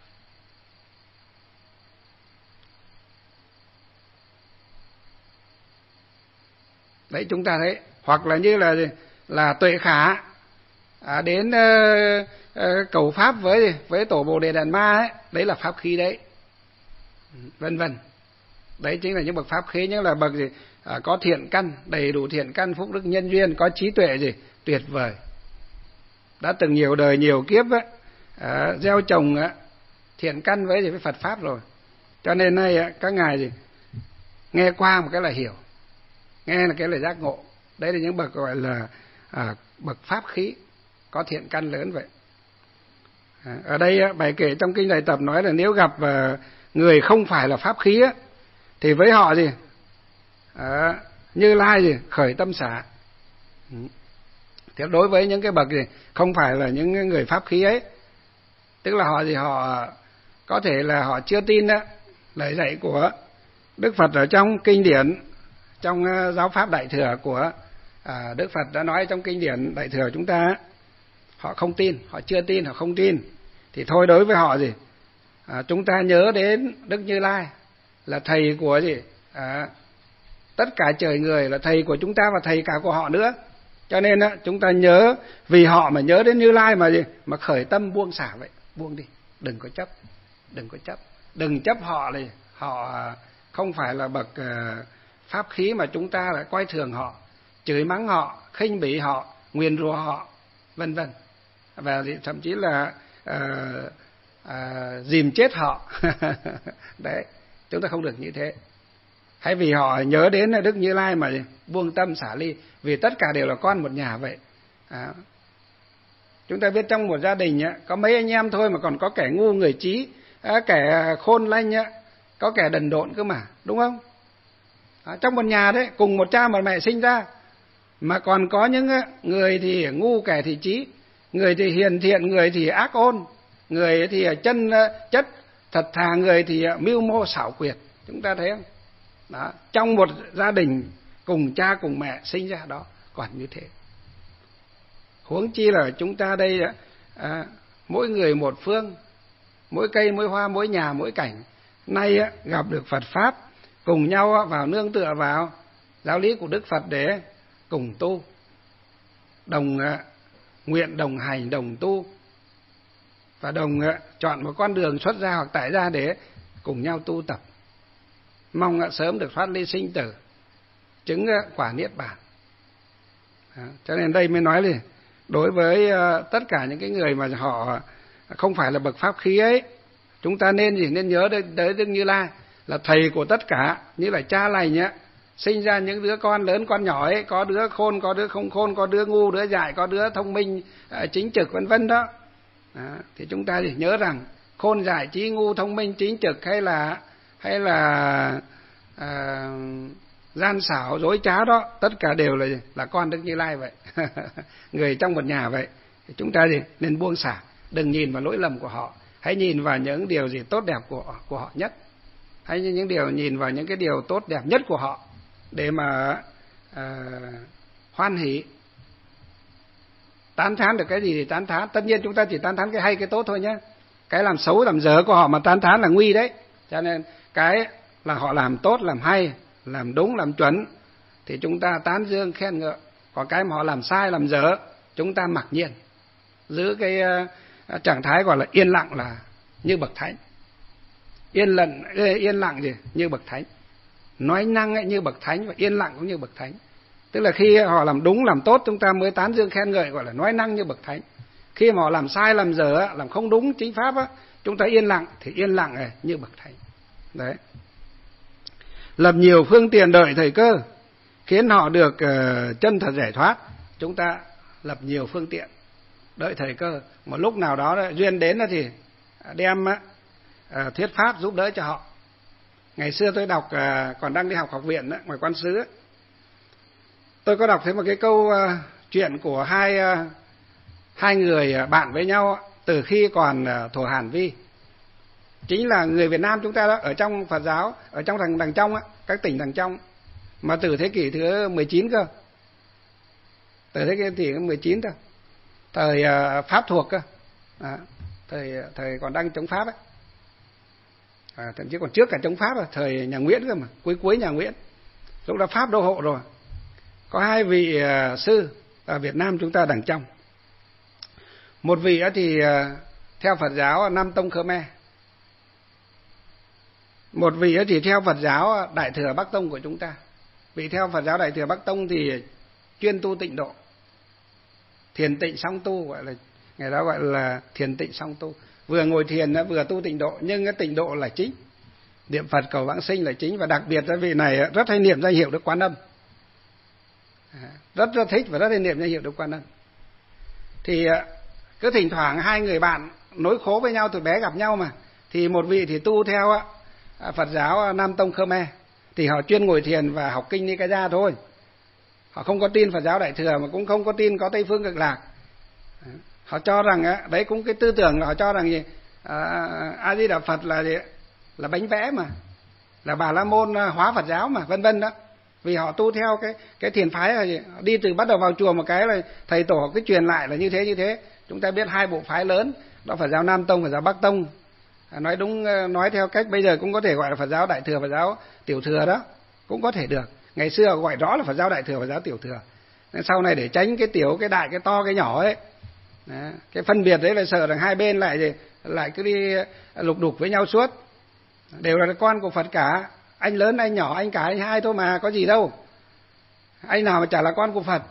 Đấy, chúng ta thấy. Hoặc là như là gì? Là Tuệ Khả đến cầu pháp với Tổ Bồ Đề Đàn Ma ấy, đấy là pháp khí đấy, vân vân. Đấy chính là những bậc pháp khí, những là bậc gì? Có thiện căn, đầy đủ thiện căn, phúc đức nhân duyên, có trí tuệ gì tuyệt vời, đã từng nhiều đời nhiều kiếp gieo trồng thiện căn với Phật pháp rồi. Cho nên nay các ngài gì nghe qua một cái là hiểu, nghe là cái là giác ngộ. Đấy là những bậc gọi là bậc pháp khí, có thiện căn lớn vậy. Ở đây bài kệ trong kinh Đại Tập nói là nếu gặp người không phải là pháp khí thì với họ gì Như Lai gì khởi tâm xả. Thế đối với những cái bậc gì không phải là những người pháp khí ấy, tức là họ gì họ có thể là họ chưa tin lời dạy của Đức Phật ở trong kinh điển, trong giáo pháp Đại thừa của Đức Phật đã nói trong kinh điển Đại thừa chúng ta, họ không tin, họ chưa tin, họ không tin, thì thôi đối với họ gì chúng ta nhớ đến Đức Như Lai là thầy của gì? Tất cả trời người, là thầy của chúng ta và thầy cả của họ nữa. Cho nên chúng ta nhớ, vì họ mà nhớ đến Như Lai mà gì? Mà khởi tâm buông xả vậy, buông đi, đừng có chấp, đừng chấp họ này, họ không phải là bậc pháp khí mà chúng ta lại coi thường họ, chửi mắng họ, khinh bỉ họ, nguyền rủa họ, vân vân, và thậm chí là dìm chết họ. Đấy, chúng ta không được như thế. Hãy vì họ nhớ đến Đức Như Lai mà buông tâm xả ly, vì tất cả đều là con một nhà vậy. Chúng ta biết trong một gia đình có mấy anh em thôi mà còn có kẻ ngu người trí, kẻ khôn lanh, có kẻ đần độn cơ mà, đúng không? Trong một nhà đấy, cùng một cha một mẹ sinh ra, mà còn có những người thì ngu, kẻ thì trí, người thì hiền thiện, người thì ác ôn, người thì chân chất thật thà, người thì mưu mô xảo quyệt. Chúng ta thấy không? Đó, trong một gia đình cùng cha cùng mẹ sinh ra đó còn như thế, huống chi là chúng ta đây mỗi người một phương, mỗi cây mỗi hoa, mỗi nhà mỗi cảnh. Nay gặp được Phật pháp, cùng nhau vào nương tựa vào giáo lý của Đức Phật để cùng tu, đồng nguyện, đồng hành, đồng tu, và đồng chọn một con đường xuất gia hoặc tại gia để cùng nhau tu tập, mong sớm được thoát ly sinh tử, chứng quả niết bàn. Cho nên đây mới nói là đối với tất cả những cái người mà họ không phải là bậc pháp khí ấy, chúng ta nên nhớ tới Đức Như Lai là thầy của tất cả, như là cha lành nhé, sinh ra những đứa con lớn con nhỏ ấy, có đứa khôn, có đứa không khôn, có đứa ngu, đứa dại, có đứa thông minh, chính trực, vân vân đó. Thì chúng ta thì nhớ rằng khôn dại trí ngu, thông minh chính trực, hay là gian xảo dối trá đó, tất cả đều là con Đức Như Lai vậy. Người trong một nhà vậy. Thì chúng ta thì nên buông xả, đừng nhìn vào lỗi lầm của họ, hãy nhìn vào những điều gì tốt đẹp của họ nhất, hãy nhìn vào những cái điều tốt đẹp nhất của họ để mà hoan hỷ. Tán thán được cái gì thì tán thán, tất nhiên chúng ta chỉ tán thán cái hay cái tốt thôi nhé, cái làm xấu làm dở của họ mà tán thán là nguy đấy. Cho nên cái là họ làm tốt, làm hay, làm đúng, làm chuẩn thì chúng ta tán dương khen ngợi, còn cái mà họ làm sai làm dở chúng ta mặc nhiên giữ cái trạng thái gọi là yên lặng, là như bậc thánh. Yên lặng gì? Như bậc thánh. Nói năng ấy như bậc thánh, và yên lặng cũng như bậc thánh. Tức là khi họ làm đúng làm tốt chúng ta mới tán dương khen ngợi, gọi là nói năng như bậc thánh. Khi mà họ làm sai làm dở, làm không đúng chính pháp á, chúng ta yên lặng thì yên lặng này như bậc thánh. Đấy. Lập nhiều phương tiện đợi thời cơ, khiến họ được chân thật giải thoát. Chúng ta lập nhiều phương tiện đợi thời cơ, một lúc nào đó duyên đến thì đem thuyết pháp giúp đỡ cho họ. Ngày xưa tôi đọc, còn đang đi học học viện ngoài Quan Xứ, tôi có đọc thấy một cái câu chuyện của hai người bạn với nhau từ khi còn thuở Hàn Vi. Chính là người Việt Nam chúng ta đó, ở trong Phật giáo, ở trong đằng trong các tỉnh đằng trong, mà từ thế kỷ thứ 19 cơ, từ thế kỷ thứ 19 thôi, thời Pháp thuộc cơ, thời còn đang chống Pháp ấy, thậm chí còn trước cả chống Pháp, thời nhà Nguyễn cơ mà, cuối nhà Nguyễn, lúc đó Pháp đô hộ rồi. Có hai vị sư ở Việt Nam chúng ta đằng trong. Một vị thì theo Phật giáo Nam Tông Khmer, một vị thì theo Phật giáo Đại Thừa Bắc Tông của chúng ta. Vị theo Phật giáo Đại Thừa Bắc Tông thì chuyên tu tịnh độ, thiền tịnh song tu, gọi là ngày đó gọi là thiền tịnh song tu, vừa ngồi thiền vừa tu tịnh độ, nhưng cái tịnh độ là chính, niệm Phật cầu vãng sinh là chính. Và đặc biệt là vị này rất hay niệm danh hiệu Đức Quan Âm, rất thích và rất hay niệm danh hiệu Đức Quan Âm. Thì cứ thỉnh thoảng hai người bạn nối khố với nhau từ bé gặp nhau mà, thì một vị thì tu theo Phật giáo Nam Tông Khmer, thì họ chuyên ngồi thiền và học kinh Nikaya thôi. Họ không có tin Phật giáo Đại Thừa, mà cũng không có tin có Tây Phương Cực Lạc. Họ cho rằng đấy cũng cái tư tưởng là họ cho rằng gì, A Di Đà Phật là gì, là bánh vẽ mà, là Bà La Môn hóa Phật giáo mà, vân vân đó. Vì họ tu theo cái thiền phái là gì, đi từ bắt đầu vào chùa một cái là thầy tổ cứ truyền lại là như thế. Chúng ta biết hai bộ phái lớn đó, Phật giáo Nam Tông, Phật giáo Bắc Tông, nói đúng, nói theo cách bây giờ cũng có thể gọi là Phật giáo Đại Thừa, Phật giáo Tiểu Thừa đó, cũng có thể được. Ngày xưa gọi rõ là Phật giáo Đại Thừa, Phật giáo Tiểu Thừa. Nên sau này để tránh cái tiểu, cái đại, cái to, cái nhỏ ấy, cái phân biệt đấy là sợ rằng hai bên lại cứ đi lục đục với nhau suốt. Đều là con của Phật cả, anh lớn, anh nhỏ, anh cả, anh hai thôi mà, có gì đâu. Anh nào mà chả là con của Phật.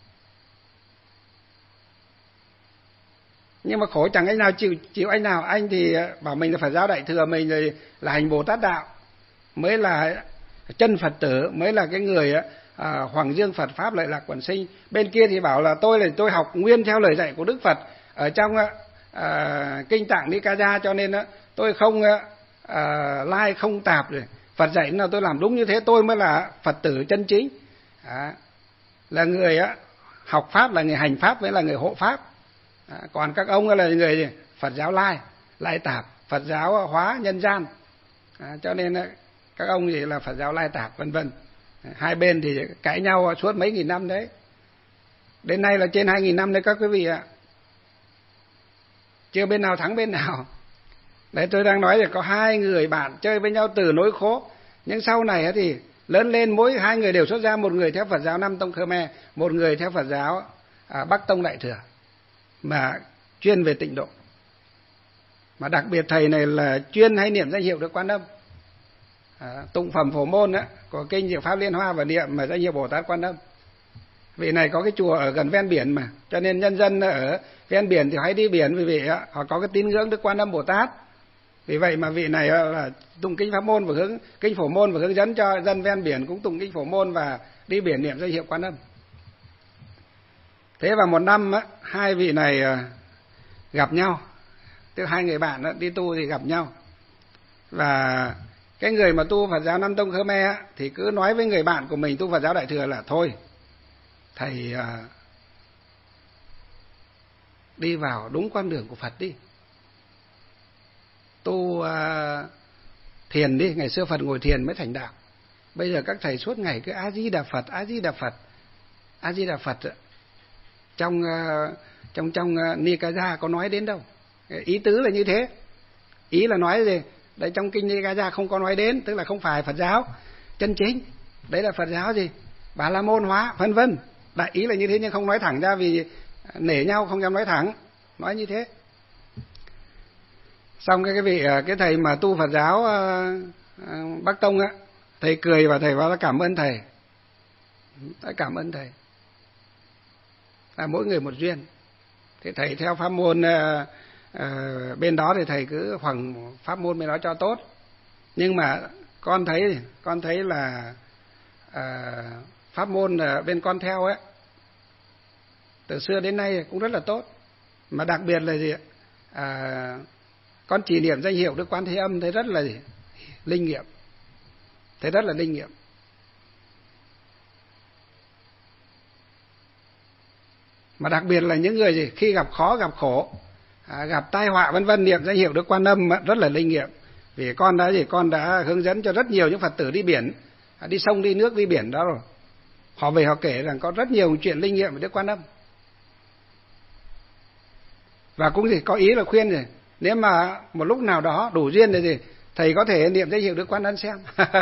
Nhưng mà khổ chẳng anh nào chịu anh nào. Anh thì bảo mình là Phật giáo Đại Thừa, mình là hành Bồ Tát đạo, mới là chân Phật tử, mới là cái người Hoàng Dương Phật Pháp Lợi Lạc Quẩn Sinh. Bên kia thì bảo là tôi học nguyên theo lời dạy của Đức Phật ở trong Kinh Tạng Nikaya, cho nên tôi không lai không tạp. Rồi Phật dạy nào tôi làm đúng như thế, tôi mới là Phật tử chân chính. Là người học Pháp, là người hành Pháp, với là người hộ Pháp. Còn các ông là người Phật giáo lai tạp, Phật giáo hóa nhân gian. Cho nên các ông thì là Phật giáo lai tạp, vân vân. Hai bên thì cãi nhau suốt mấy nghìn năm đấy. Đến nay là trên 2.000 năm đấy các quý vị ạ. Chưa bên nào thắng bên nào. Đấy, tôi đang nói là có hai người bạn chơi với nhau từ nỗi khổ. Nhưng sau này thì lớn lên mỗi hai người đều xuất ra, một người theo Phật giáo Nam Tông Khmer, một người theo Phật giáo Bắc Tông Đại Thừa, mà chuyên về tịnh độ. Mà đặc biệt thầy này là chuyên hay niệm danh hiệu Đức Quan Âm, tụng phẩm Phổ Môn của kinh Diệu Pháp Liên Hoa và niệm mà danh hiệu Bồ Tát Quan Âm. Vị này có cái chùa ở gần ven biển mà, cho nên nhân dân ở ven biển thì hay đi biển, vì vậy họ có cái tín ngưỡng Đức Quan Âm Bồ Tát. Vì vậy mà vị này là tụng kinh Pháp Môn và kinh Phổ Môn và hướng dẫn cho dân ven biển cũng tụng kinh Phổ Môn và đi biển niệm danh hiệu Quan Âm. Thế vào một năm hai vị này gặp nhau, tức hai người bạn đi tu thì gặp nhau. Và cái người mà tu Phật giáo Nam Tông Khmer thì cứ nói với người bạn của mình tu Phật giáo Đại Thừa là thôi, thầy đi vào đúng con đường của Phật đi, tu thiền đi. Ngày xưa Phật ngồi thiền mới thành đạo, bây giờ các thầy suốt ngày cứ A Di Đà Phật, A Di Đà Phật, A Di Đà Phật. Trong Nikaya có nói đến đâu. Ý tứ là như thế. Ý là nói gì? Đấy, trong kinh Nikaya không có nói đến, tức là không phải Phật giáo chân chính. Đấy là Phật giáo gì? Bà La Môn hóa, vân vân. Đại ý là như thế, nhưng không nói thẳng ra vì nể nhau không dám nói thẳng, nói như thế. Xong cái thầy mà tu Phật giáo Bắc Tông thầy cười và thầy bảo là cảm ơn thầy. Cảm ơn thầy. Mỗi người một duyên. Thì thầy theo pháp môn bên đó thì thầy cứ hoằng pháp môn bên đó cho tốt. Nhưng mà con thấy là pháp môn bên con theo từ xưa đến nay cũng rất là tốt. Mà đặc biệt là gì? Con chỉ niệm danh hiệu Đức Quan Thế Âm thấy rất là linh nghiệm. Thấy rất là linh nghiệm. Mà đặc biệt là những người gì khi gặp khó, gặp khổ, gặp tai họa vân vân, niệm danh hiệu Đức Quan Âm rất là linh nghiệm. Vì con đã hướng dẫn cho rất nhiều những Phật tử đi biển, đi sông, đi nước, đi biển đó rồi. Họ về họ kể rằng có rất nhiều chuyện linh nghiệm về Đức Quan Âm. Và cũng có ý là khuyên gì, nếu mà một lúc nào đó đủ duyên thì thầy có thể niệm danh hiệu Đức Quan Âm xem.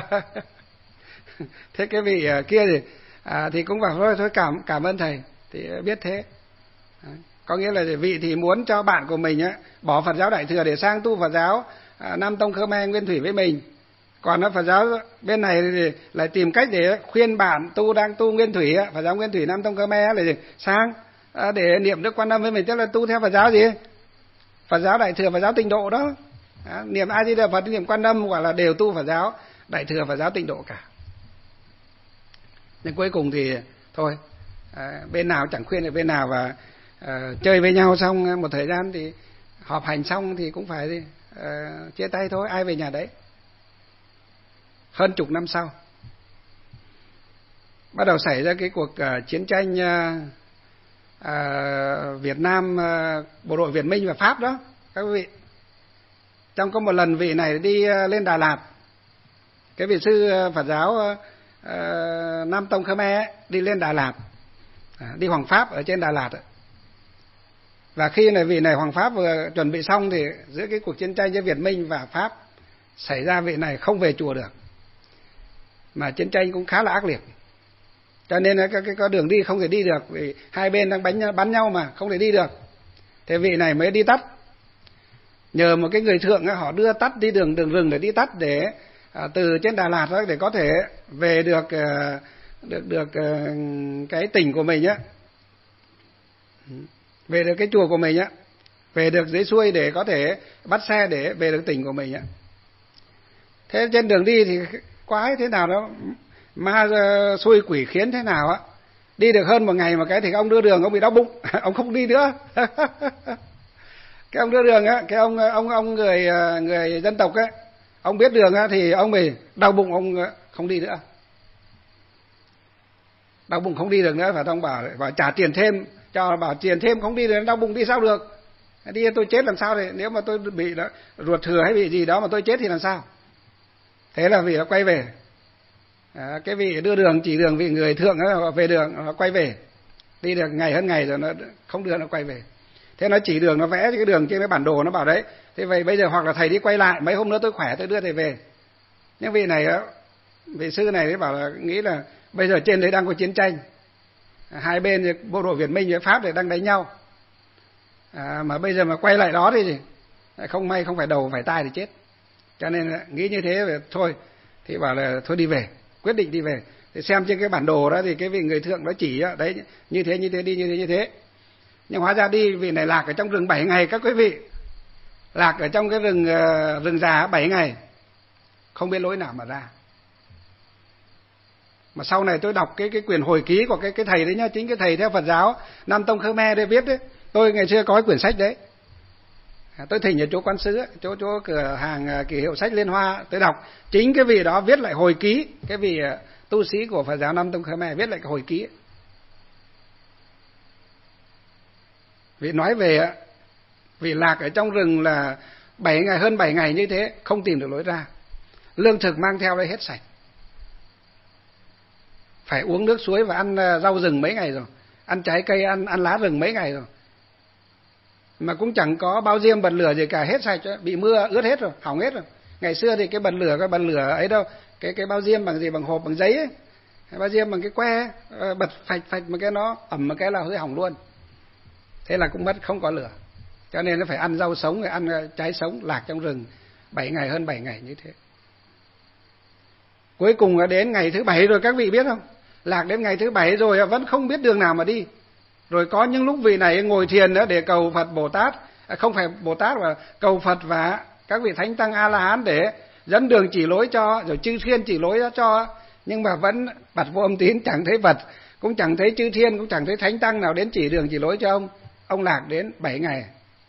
Thế cái vị kia thì cũng bảo thôi cảm ơn thầy. Thì biết thế. Có nghĩa là vị thì muốn cho bạn của mình bỏ Phật giáo Đại Thừa để sang tu Phật giáo Nam Tông Khmer Nguyên Thủy với mình. Còn Phật giáo bên này thì lại tìm cách để khuyên bạn đang tu Nguyên Thủy, Phật giáo Nguyên Thủy Nam Tông Khmer là sang để niệm Đức Quan Âm với mình, tức là tu theo Phật giáo gì? Phật giáo Đại Thừa, Phật giáo Tịnh Độ đó. Niệm A Di Đà Phật, niệm Quan Âm gọi là đều tu Phật giáo Đại Thừa, Phật giáo Tịnh Độ cả. Nhưng cuối cùng thì thôi, bên nào chẳng khuyên được bên nào, và chơi với nhau xong một thời gian thì họp hành xong thì cũng phải chia tay thôi, ai về nhà đấy. Hơn chục năm sau bắt đầu xảy ra cái cuộc chiến tranh Việt Nam, bộ đội Việt Minh và Pháp đó các quý vị. Trong có một lần vị này đi lên Đà Lạt, cái vị sư Phật giáo Nam Tông Khmer đi lên Đà Lạt, đi hoằng pháp ở trên Đà Lạt. Và khi này vị này Hoàng Pháp vừa chuẩn bị xong thì giữa cái cuộc chiến tranh giữa Việt Minh và Pháp xảy ra, vị này không về chùa được, mà chiến tranh cũng khá là ác liệt, cho nên là cái đường đi không thể đi được, vì hai bên đang bắn nhau mà không thể đi được. Thế vị này mới đi tắt, nhờ một cái người thượng họ đưa tắt đi đường rừng để đi tắt, để từ trên Đà Lạt đó để có thể về được cái tỉnh của mình á, về được cái chùa của mình á, về được dưới xuôi để có thể bắt xe để về được tỉnh của mình á. Thế trên đường đi thì quái thế nào đó, ma xui quỷ khiến thế nào á, đi được hơn một ngày mà cái thì ông đưa đường ông bị đau bụng ông không đi nữa. Cái ông đưa đường á, cái ông người dân tộc á, ông biết đường á thì ông bị đau bụng, ông không đi nữa, đau bụng không đi được nữa, và ông bảo trả tiền thêm cho, bảo tiền thêm không đi được, đau bụng đi sao được, đi tôi chết làm sao thì nếu mà tôi bị đó, ruột thừa hay bị gì đó mà tôi chết thì làm sao. Thế là vị nó quay về. Cái vị đưa đường chỉ đường, vị người thượng đó về đường, nó quay về, đi được ngày hơn ngày rồi nó không đưa nó quay về. Thế nó chỉ đường, nó vẽ cái đường trên cái bản đồ, nó bảo đấy, thế vậy bây giờ hoặc là thầy đi quay lại, mấy hôm nữa tôi khỏe tôi đưa thầy về. Nhưng vị này đó, vị sư này bảo là nghĩ là bây giờ trên đấy đang có chiến tranh, hai bên bộ đội Việt Minh với Pháp để đang đánh nhau, mà bây giờ mà quay lại đó thì gì, không may không phải đầu phải tai thì chết. Cho nên nghĩ như thế rồi thôi, thì bảo là thôi đi về, quyết định đi về. Thì xem trên cái bản đồ đó thì cái vị người thượng đó chỉ đấy, như thế đi, như thế. Nhưng hóa ra đi vị này lạc ở trong rừng 7 ngày các quý vị, lạc ở trong cái rừng già 7 ngày, không biết lối nào mà ra. Mà sau này tôi đọc cái quyển hồi ký của cái thầy đấy nhá, chính cái thầy theo Phật giáo Nam Tông Khmer đây viết đấy. Tôi ngày xưa có cái quyển sách đấy, tôi thỉnh ở chỗ quán sứ, chỗ cửa hàng kỷ hiệu sách Liên Hoa, tôi đọc chính cái vị đó viết lại hồi ký, cái vị tu sĩ của Phật giáo Nam Tông Khmer viết lại cái hồi ký. Vị nói về vị lạc ở trong rừng là 7 ngày, hơn 7 ngày như thế, không tìm được lối ra, lương thực mang theo đây hết sạch, phải uống nước suối và ăn rau rừng mấy ngày rồi, ăn trái cây, ăn lá rừng mấy ngày rồi, mà cũng chẳng có bao diêm bật lửa gì cả, hết sạch, bị mưa ướt hết rồi, hỏng hết rồi. Ngày xưa thì cái bật lửa ấy đâu, cái bao diêm bằng gì, bằng hộp, bằng giấy ấy, bao diêm bằng cái que, bật phạch mà cái nó ẩm một cái là hơi hỏng luôn. Thế là cũng mất, không có lửa, cho nên nó phải ăn rau sống, rồi ăn trái sống, lạc trong rừng 7 ngày, hơn 7 ngày như thế. Cuối cùng đến ngày thứ 7 rồi, các vị biết không, lạc đến ngày thứ 7 rồi vẫn không biết đường nào mà đi. Rồi có những lúc vị này ngồi thiền nữa để cầu Phật Bồ Tát, không phải Bồ Tát mà cầu Phật và các vị thánh tăng A La Hán để dẫn đường chỉ lối cho, rồi chư thiên chỉ lối cho, nhưng mà vẫn bặt vô âm tín, chẳng thấy Phật, cũng chẳng thấy chư thiên, cũng chẳng thấy thánh tăng nào đến chỉ đường chỉ lối cho ông. Ông lạc đến 7 ngày.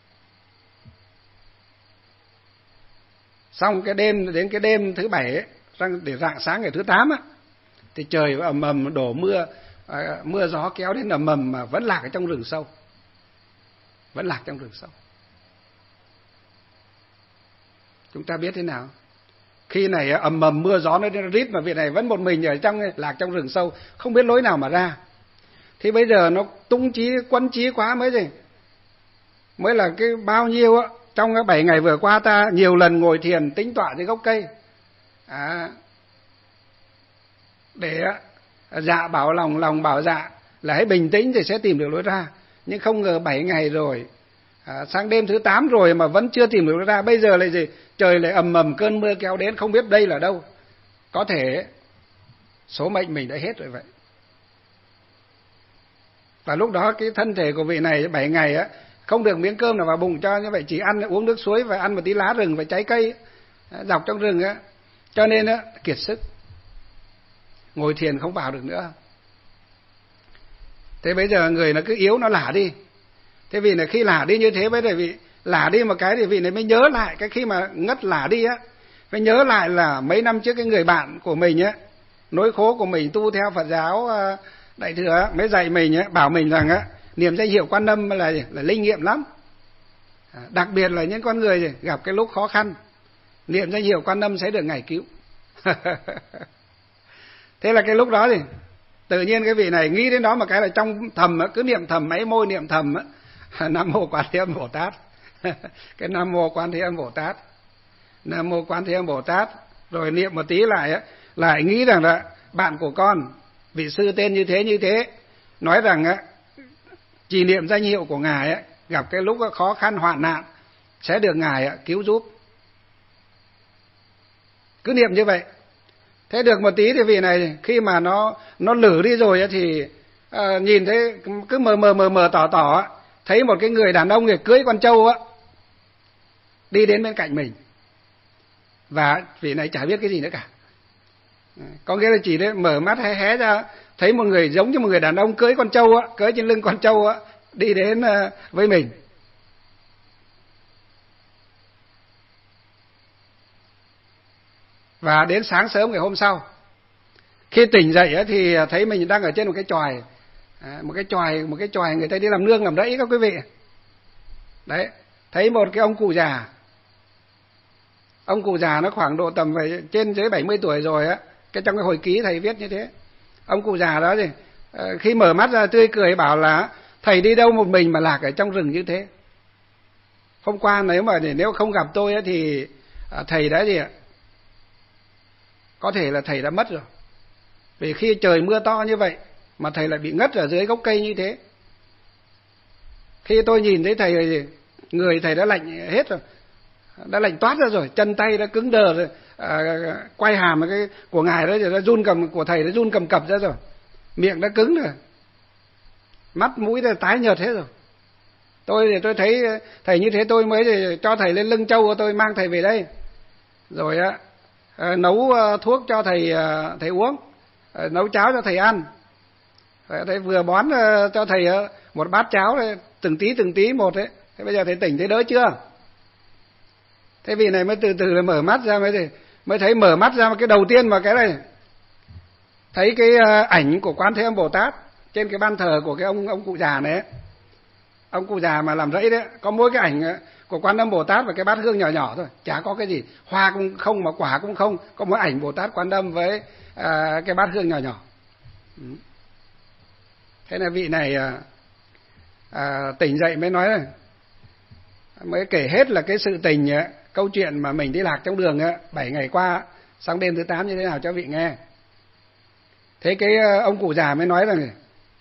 Xong cái đêm, đến cái đêm thứ 7 ấy, để rạng sáng ngày thứ 8 á, thì trời ầm ầm đổ mưa, mưa gió kéo đến ầm ầm mà vẫn lạc ở trong rừng sâu, vẫn lạc trong rừng sâu. Chúng ta biết thế nào? Khi này ầm ầm mưa gió nó rít mà vị này vẫn một mình ở trong, lạc trong rừng sâu, không biết lối nào mà ra. Thì bây giờ nó tung trí, quấn trí quá mới gì, mới là cái bao nhiêu á, trong cái 7 ngày vừa qua ta nhiều lần ngồi thiền tĩnh tọa dưới gốc cây, để dạ bảo lòng bảo dạ là hãy bình tĩnh thì sẽ tìm được lối ra. Nhưng không ngờ 7 ngày rồi, sang đêm thứ 8 rồi mà vẫn chưa tìm được lối ra. Bây giờ lại gì, trời lại ầm ầm cơn mưa kéo đến, không biết đây là đâu, có thể số mệnh mình đã hết rồi vậy. Và lúc đó cái thân thể của vị này 7 ngày á, không được miếng cơm nào vào bụng cho, như vậy chỉ ăn uống nước suối và ăn một tí lá rừng và trái cây dọc trong rừng á, cho nên á kiệt sức, ngồi thiền không vào được nữa. Thế bây giờ người nó cứ yếu, nó lả đi. Thế vì là khi lả đi như thế, bây giờ vị lả đi một cái thì vị này mới nhớ lại cái khi mà ngất lả đi á, mới nhớ lại là mấy năm trước cái người bạn của mình á, nỗi khổ của mình tu theo Phật giáo Đại Thừa mới dạy mình á, bảo mình rằng á, niệm danh hiệu Quan Âm là linh nghiệm lắm. Đặc biệt là những con người gặp cái lúc khó khăn, niệm danh hiệu Quan Âm sẽ được ngài cứu. Thế là cái lúc đó thì tự nhiên cái vị này nghĩ đến đó, mà cái là trong thầm cứ niệm thầm, mấy môi niệm thầm Nam mô Quan Thế Âm Bồ Tát. Cái Nam mô Quan Thế Âm Bồ Tát, Nam mô Quan Thế Âm Bồ Tát, rồi niệm một tí lại nghĩ rằng là bạn của con, vị sư tên như thế, nói rằng trì niệm danh hiệu của ngài gặp cái lúc khó khăn hoạn nạn sẽ được ngài cứu giúp. Cứ niệm như vậy. Thế được một tí thì vị này khi mà nó lử đi rồi thì nhìn thấy cứ mờ tỏ thấy một cái người đàn ông người cưỡi con trâu đi đến bên cạnh mình, và vị này chả biết cái gì nữa cả. Có nghĩa là chỉ đấy mở mắt hé ra thấy một người giống như một người đàn ông cưỡi con trâu cưỡi trên lưng con trâu đi đến với mình. Và đến sáng sớm ngày hôm sau, khi tỉnh dậy thì thấy mình đang ở trên một cái chòi, một cái chòi người ta đi làm nương làm rẫy các quý vị. Đấy, thấy một cái ông cụ già. Ông cụ già nó khoảng độ tầm về trên dưới 70 tuổi rồi trong cái hồi ký thầy viết như thế. Ông cụ già đó thì khi mở mắt ra tươi cười bảo là thầy đi đâu một mình mà lạc ở trong rừng như thế. Hôm qua nếu không gặp tôi thì thầy đã gì ạ? Có thể là thầy đã mất rồi. Vì khi trời mưa to như vậy mà thầy lại bị ngất ở dưới gốc cây như thế. Khi tôi nhìn thấy thầy, người thầy đã lạnh hết rồi, đã lạnh toát ra rồi, chân tay đã cứng đờ rồi, quay hàm cái của ngài đó rồi, run cầm của thầy đã run cầm cập ra rồi, miệng đã cứng rồi, mắt mũi đã tái nhợt hết rồi. Tôi thấy thầy như thế tôi mới cho thầy lên lưng trâu, tôi mang thầy về đây, rồi nấu thuốc cho thầy uống, nấu cháo cho thầy ăn. Thầy vừa bón cho thầy một bát cháo này, từng tí một đấy. Thế bây giờ thầy tỉnh thấy đỡ chưa? Thế vị này mới từ từ là mở mắt ra, mới thấy mở mắt ra, mà cái đầu tiên mà cái này thấy cái ảnh của Quan Thế Âm Bồ Tát trên cái ban thờ của cái ông cụ già này. Ông cụ già mà làm rẫy đấy, có mỗi cái ảnh của Quan Âm Bồ Tát và cái bát hương nhỏ nhỏ thôi, chả có cái gì, hoa cũng không mà quả cũng không, có mỗi ảnh Bồ Tát Quan Âm với cái bát hương nhỏ nhỏ. Thế là vị này tỉnh dậy mới nói này, mới kể hết là cái sự tình câu chuyện mà mình đi lạc trong đường 7 ngày qua sang đêm thứ 8 như thế nào cho vị nghe. Thế cái ông cụ già mới nói rằng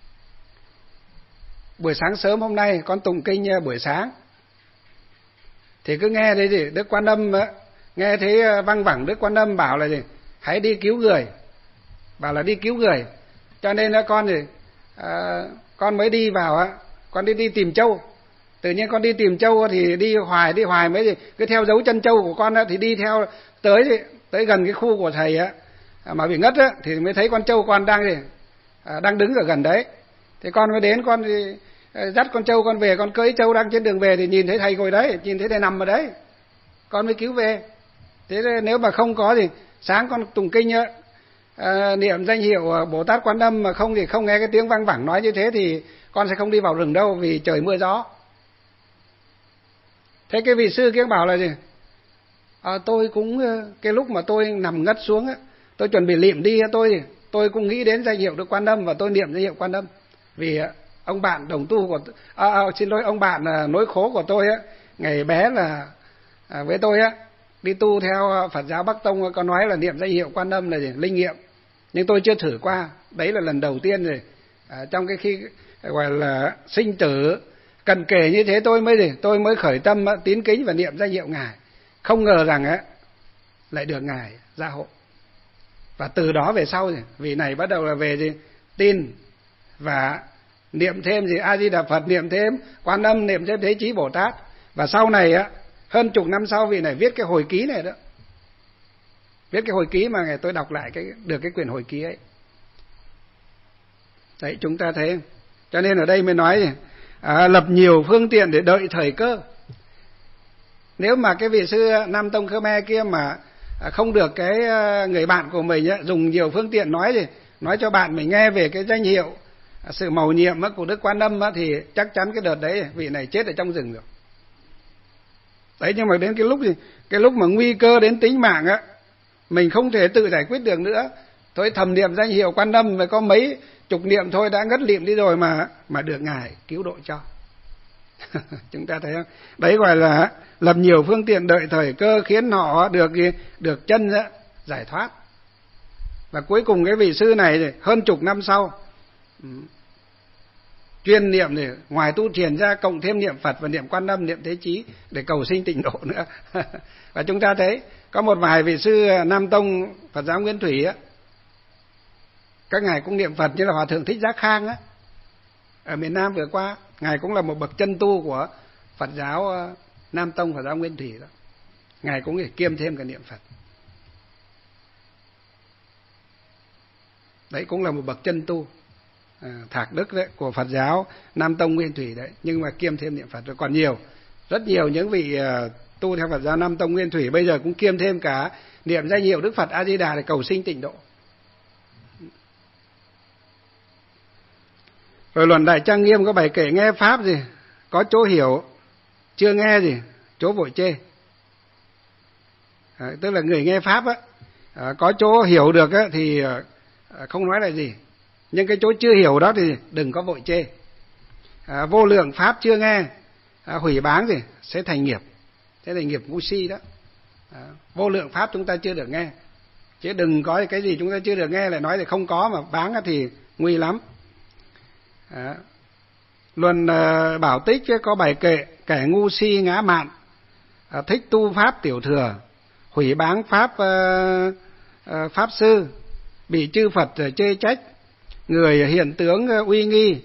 buổi sáng sớm hôm nay con tụng kinh buổi sáng thì cứ nghe thấy gì Đức Quan Âm nghe thấy văng vẳng Đức Quan Âm bảo là gì hãy đi cứu người, bảo là đi cứu người, cho nên con mới đi vào, con đi tìm trâu. Tự nhiên con đi tìm trâu thì đi hoài mới gì cứ theo dấu chân trâu của con thì đi theo tới gần cái khu của thầy mà bị ngất thì mới thấy con trâu con đang đứng ở gần đấy. Thì con mới đến, con thì dắt con trâu con về, con cưỡi trâu đang trên đường về thì nhìn thấy thầy ngồi đấy, nhìn thấy thầy nằm ở đấy, con mới cứu về. Thế nếu mà không có thì sáng con tụng kinh niệm danh hiệu Bồ Tát Quan Âm mà không thì không nghe cái tiếng văng vẳng nói như thế thì con sẽ không đi vào rừng đâu, vì trời mưa gió. Thế cái vị sư kia bảo là gì? Tôi cũng cái lúc mà tôi nằm ngất xuống tôi chuẩn bị liệm đi, tôi cũng nghĩ đến danh hiệu Đức Quan Âm và tôi niệm danh hiệu Quan Âm. Vì ông bạn đồng tu của xin lỗi, ông bạn nối khố của tôi ngày bé là với tôi đi tu theo Phật giáo Bắc Tông, có nói là niệm danh hiệu Quan Âm là gì? Linh nghiệm. Nhưng tôi chưa thử qua, đấy là lần đầu tiên rồi. Trong cái khi gọi là sinh tử cận kề như thế tôi mới khởi tâm tín kính và niệm danh hiệu ngài. Không ngờ rằng lại được ngài gia hộ. Và từ đó về sau vị này bắt đầu là về tin và niệm thêm A Di Đà Phật, niệm thêm Quan Âm, niệm thêm Thế Chí Bồ Tát. Và sau này hơn chục năm sau vị này viết cái hồi ký này đó. Viết cái hồi ký mà tôi đọc lại được cái quyển hồi ký ấy. Đấy, chúng ta thấy. Cho nên ở đây mới nói lập nhiều phương tiện để đợi thời cơ. Nếu mà cái vị sư Nam Tông Khmer kia mà không được cái người bạn của mình dùng nhiều phương tiện nói cho bạn mình nghe về cái danh hiệu sự mầu nhiệm của Đức Quan Âm thì chắc chắn cái đợt đấy vị này chết ở trong rừng rồi. Đấy, nhưng mà đến cái lúc mà nguy cơ đến tính mạng mình không thể tự giải quyết được nữa, thôi thầm niệm danh hiệu Quan Âm mới có mấy chục niệm thôi đã ngất liệm đi rồi mà được ngài cứu độ cho. Chúng ta thấy không? Đấy gọi là lập nhiều phương tiện đợi thời cơ khiến họ được chân giải thoát. Và cuối cùng cái vị sư này hơn chục năm sau chuyên niệm thì ngoài tu thiền ra cộng thêm niệm Phật và niệm Quan Âm, niệm Thế Chí để cầu sinh tịnh độ nữa. Và chúng ta thấy có một vài vị sư Nam Tông Phật giáo Nguyên Thủy á, các ngài cũng niệm Phật, như là Hòa thượng Thích Giác Khang á, ở miền Nam vừa qua, ngài cũng là một bậc chân tu của Phật giáo Nam Tông Phật giáo Nguyên Thủy đó. Ngài cũng kiêm thêm cả niệm Phật. Đấy cũng là một bậc chân tu thạc đức đấy của Phật giáo Nam Tông Nguyên Thủy đấy, nhưng mà kiêm thêm niệm Phật. Rồi còn nhiều, rất nhiều những vị tu theo Phật giáo Nam Tông Nguyên Thủy bây giờ cũng kiêm thêm cả niệm danh hiệu Đức Phật A Di Đà để cầu sinh tịnh độ. Rồi Luận Đại Trang Nghiêm có bài kệ nghe pháp gì, có chỗ hiểu, chưa nghe gì, chỗ vội chê. Tức là người nghe pháp á, có chỗ hiểu được á thì không nói là gì, nhưng cái chỗ chưa hiểu đó thì đừng có vội chê. Vô lượng pháp chưa nghe, hủy báng gì sẽ thành nghiệp, sẽ thành nghiệp ngu si đó. Vô lượng pháp chúng ta chưa được nghe, chứ đừng có cái gì chúng ta chưa được nghe lại nói là không có mà báng thì nguy lắm. Luận Bảo Tích có bài kệ kẻ ngu si ngã mạn, thích tu pháp tiểu thừa, hủy báng pháp pháp sư, bị chư Phật chê trách, người hiện tướng uy nghi,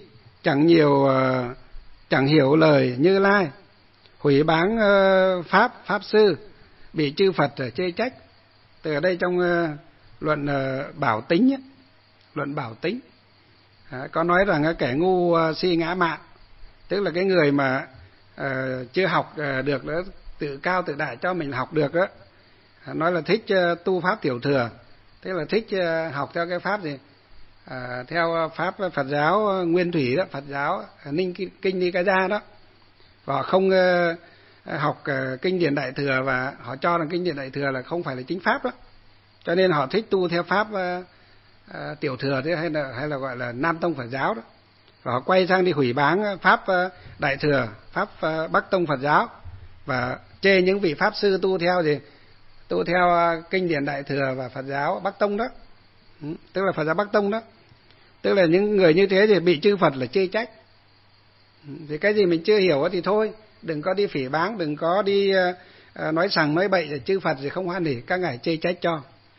chẳng hiểu lời Như Lai, hủy báng pháp sư, bị chư Phật chê trách. Từ ở đây trong luận Bảo Tính ấy, luận Bảo Tính có nói rằng kẻ ngu si ngã mạn, tức là cái người mà chưa học được đó, tự cao tự đại cho mình học được đó, nói là thích tu pháp tiểu thừa, tức là thích học theo cái pháp gì, theo pháp Phật giáo Nguyên Thủy đó, Phật giáo Ninh Kinh Ni Ca Gia đó, và không học kinh điển Đại thừa, và họ cho rằng kinh điển Đại thừa là không phải là chính pháp đó, cho nên họ thích tu theo pháp tiểu thừa thế, hay là gọi là Nam Tông Phật giáo đó, và họ quay sang đi hủy báng pháp Đại thừa, pháp Bắc Tông Phật giáo, và chê những vị pháp sư tu theo gì, tu theo kinh điển Đại thừa và Phật giáo Bắc Tông đó, tức là Phật giáo Bắc Tông đó. Tức là những người như thế thì bị chư Phật là chê trách. Thì cái gì mình chưa hiểu thì thôi, đừng có đi phỉ báng, đừng có đi nói sằng nói bậy, chư Phật thì không hoan hỉ, các ngài chê trách cho.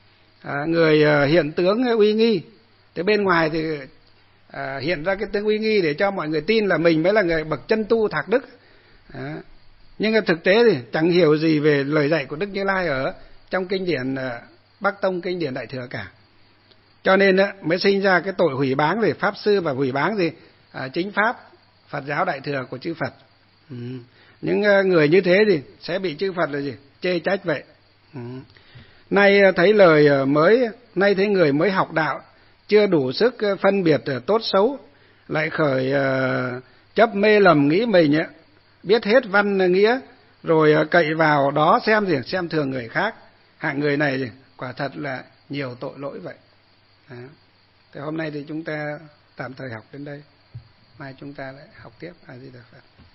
Người hiện tướng uy nghi, thế bên ngoài thì hiện ra cái tướng uy nghi để cho mọi người tin là mình mới là người bậc chân tu thạc đức. Nhưng mà thực tế thì chẳng hiểu gì về lời dạy của Đức Như Lai ở trong kinh điển Bắc Tông, kinh điển Đại thừa cả. Cho nên mới sinh ra cái tội hủy báng về pháp sư và hủy báng gì chính pháp Phật giáo Đại thừa của chư Phật. Những người như thế thì sẽ bị chư Phật là gì, chê trách vậy. Nay thấy người mới học đạo chưa đủ sức phân biệt tốt xấu, lại khởi chấp mê lầm nghĩ mình biết hết văn nghĩa, rồi cậy vào đó xem thường người khác. Hạng người này quả thật là nhiều tội lỗi vậy. Thế hôm nay thì chúng ta tạm thời học đến đây, mai chúng ta lại học tiếp. A Di Đà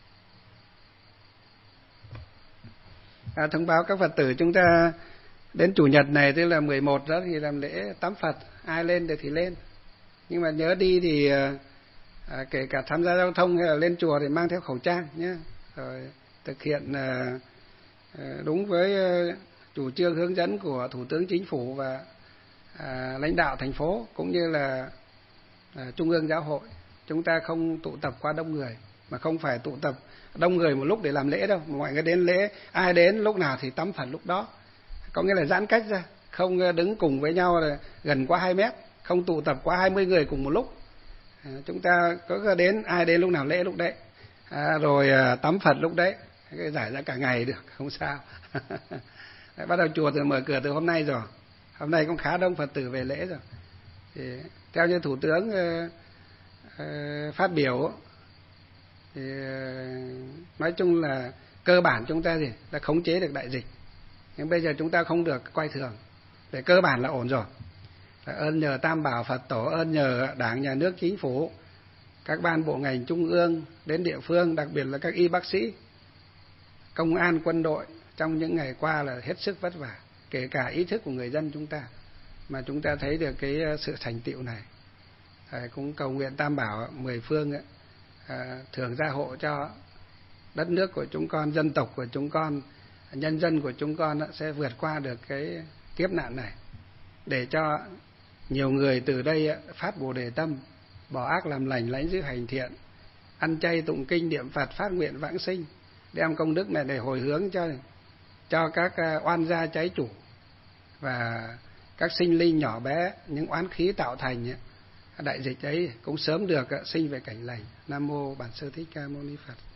Phật. Thông báo các Phật tử chúng ta đến chủ nhật này, tức là 11 đó thì làm lễ tắm Phật, ai lên được thì lên, nhưng mà nhớ đi thì kể cả tham gia giao thông hay là lên chùa thì mang theo khẩu trang nhé, rồi thực hiện đúng với chủ trương hướng dẫn của Thủ tướng Chính phủ và lãnh đạo thành phố cũng như là Trung ương Giáo hội. Chúng ta không tụ tập quá đông người, mà không phải tụ tập đông người một lúc để làm lễ đâu, mọi người đến lễ, ai đến lúc nào thì tắm Phật lúc đó, có nghĩa là giãn cách ra, không đứng cùng với nhau là gần quá 2 mét, không tụ tập quá 20 người cùng một lúc. Chúng ta có đến, ai đến lúc nào lễ lúc đấy, rồi tắm Phật lúc đấy, giải ra cả ngày được, không sao. Bắt đầu chùa từ mở cửa từ hôm nay rồi, hôm nay cũng khá đông Phật tử về lễ rồi. Thì theo như Thủ tướng phát biểu thì nói chung là cơ bản chúng ta thì đã khống chế được đại dịch, nhưng bây giờ chúng ta không được coi thường, để cơ bản là ổn rồi. Ơn nhờ Tam Bảo Phật Tổ, ơn nhờ Đảng, Nhà nước, Chính phủ, các ban bộ ngành trung ương đến địa phương, đặc biệt là các y bác sĩ, công an, quân đội trong những ngày qua là hết sức vất vả, kể cả ý thức của người dân chúng ta mà chúng ta thấy được cái sự thành tựu này. Thầy cũng cầu nguyện Tam Bảo 10 phương ấy, thường gia hộ cho đất nước của chúng con, dân tộc của chúng con, nhân dân của chúng con sẽ vượt qua được cái kiếp nạn này, để cho nhiều người từ đây phát Bồ Đề tâm, bỏ ác làm lành, lãnh giữ hành thiện, ăn chay tụng kinh niệm Phật, phát nguyện vãng sinh, đem công đức này để hồi hướng cho các oan gia trái chủ và các sinh linh nhỏ bé, những oán khí tạo thành đại dịch ấy cũng sớm được sinh về cảnh lành. Nam mô Bản Sư Thích Ca Mâu Ni Phật.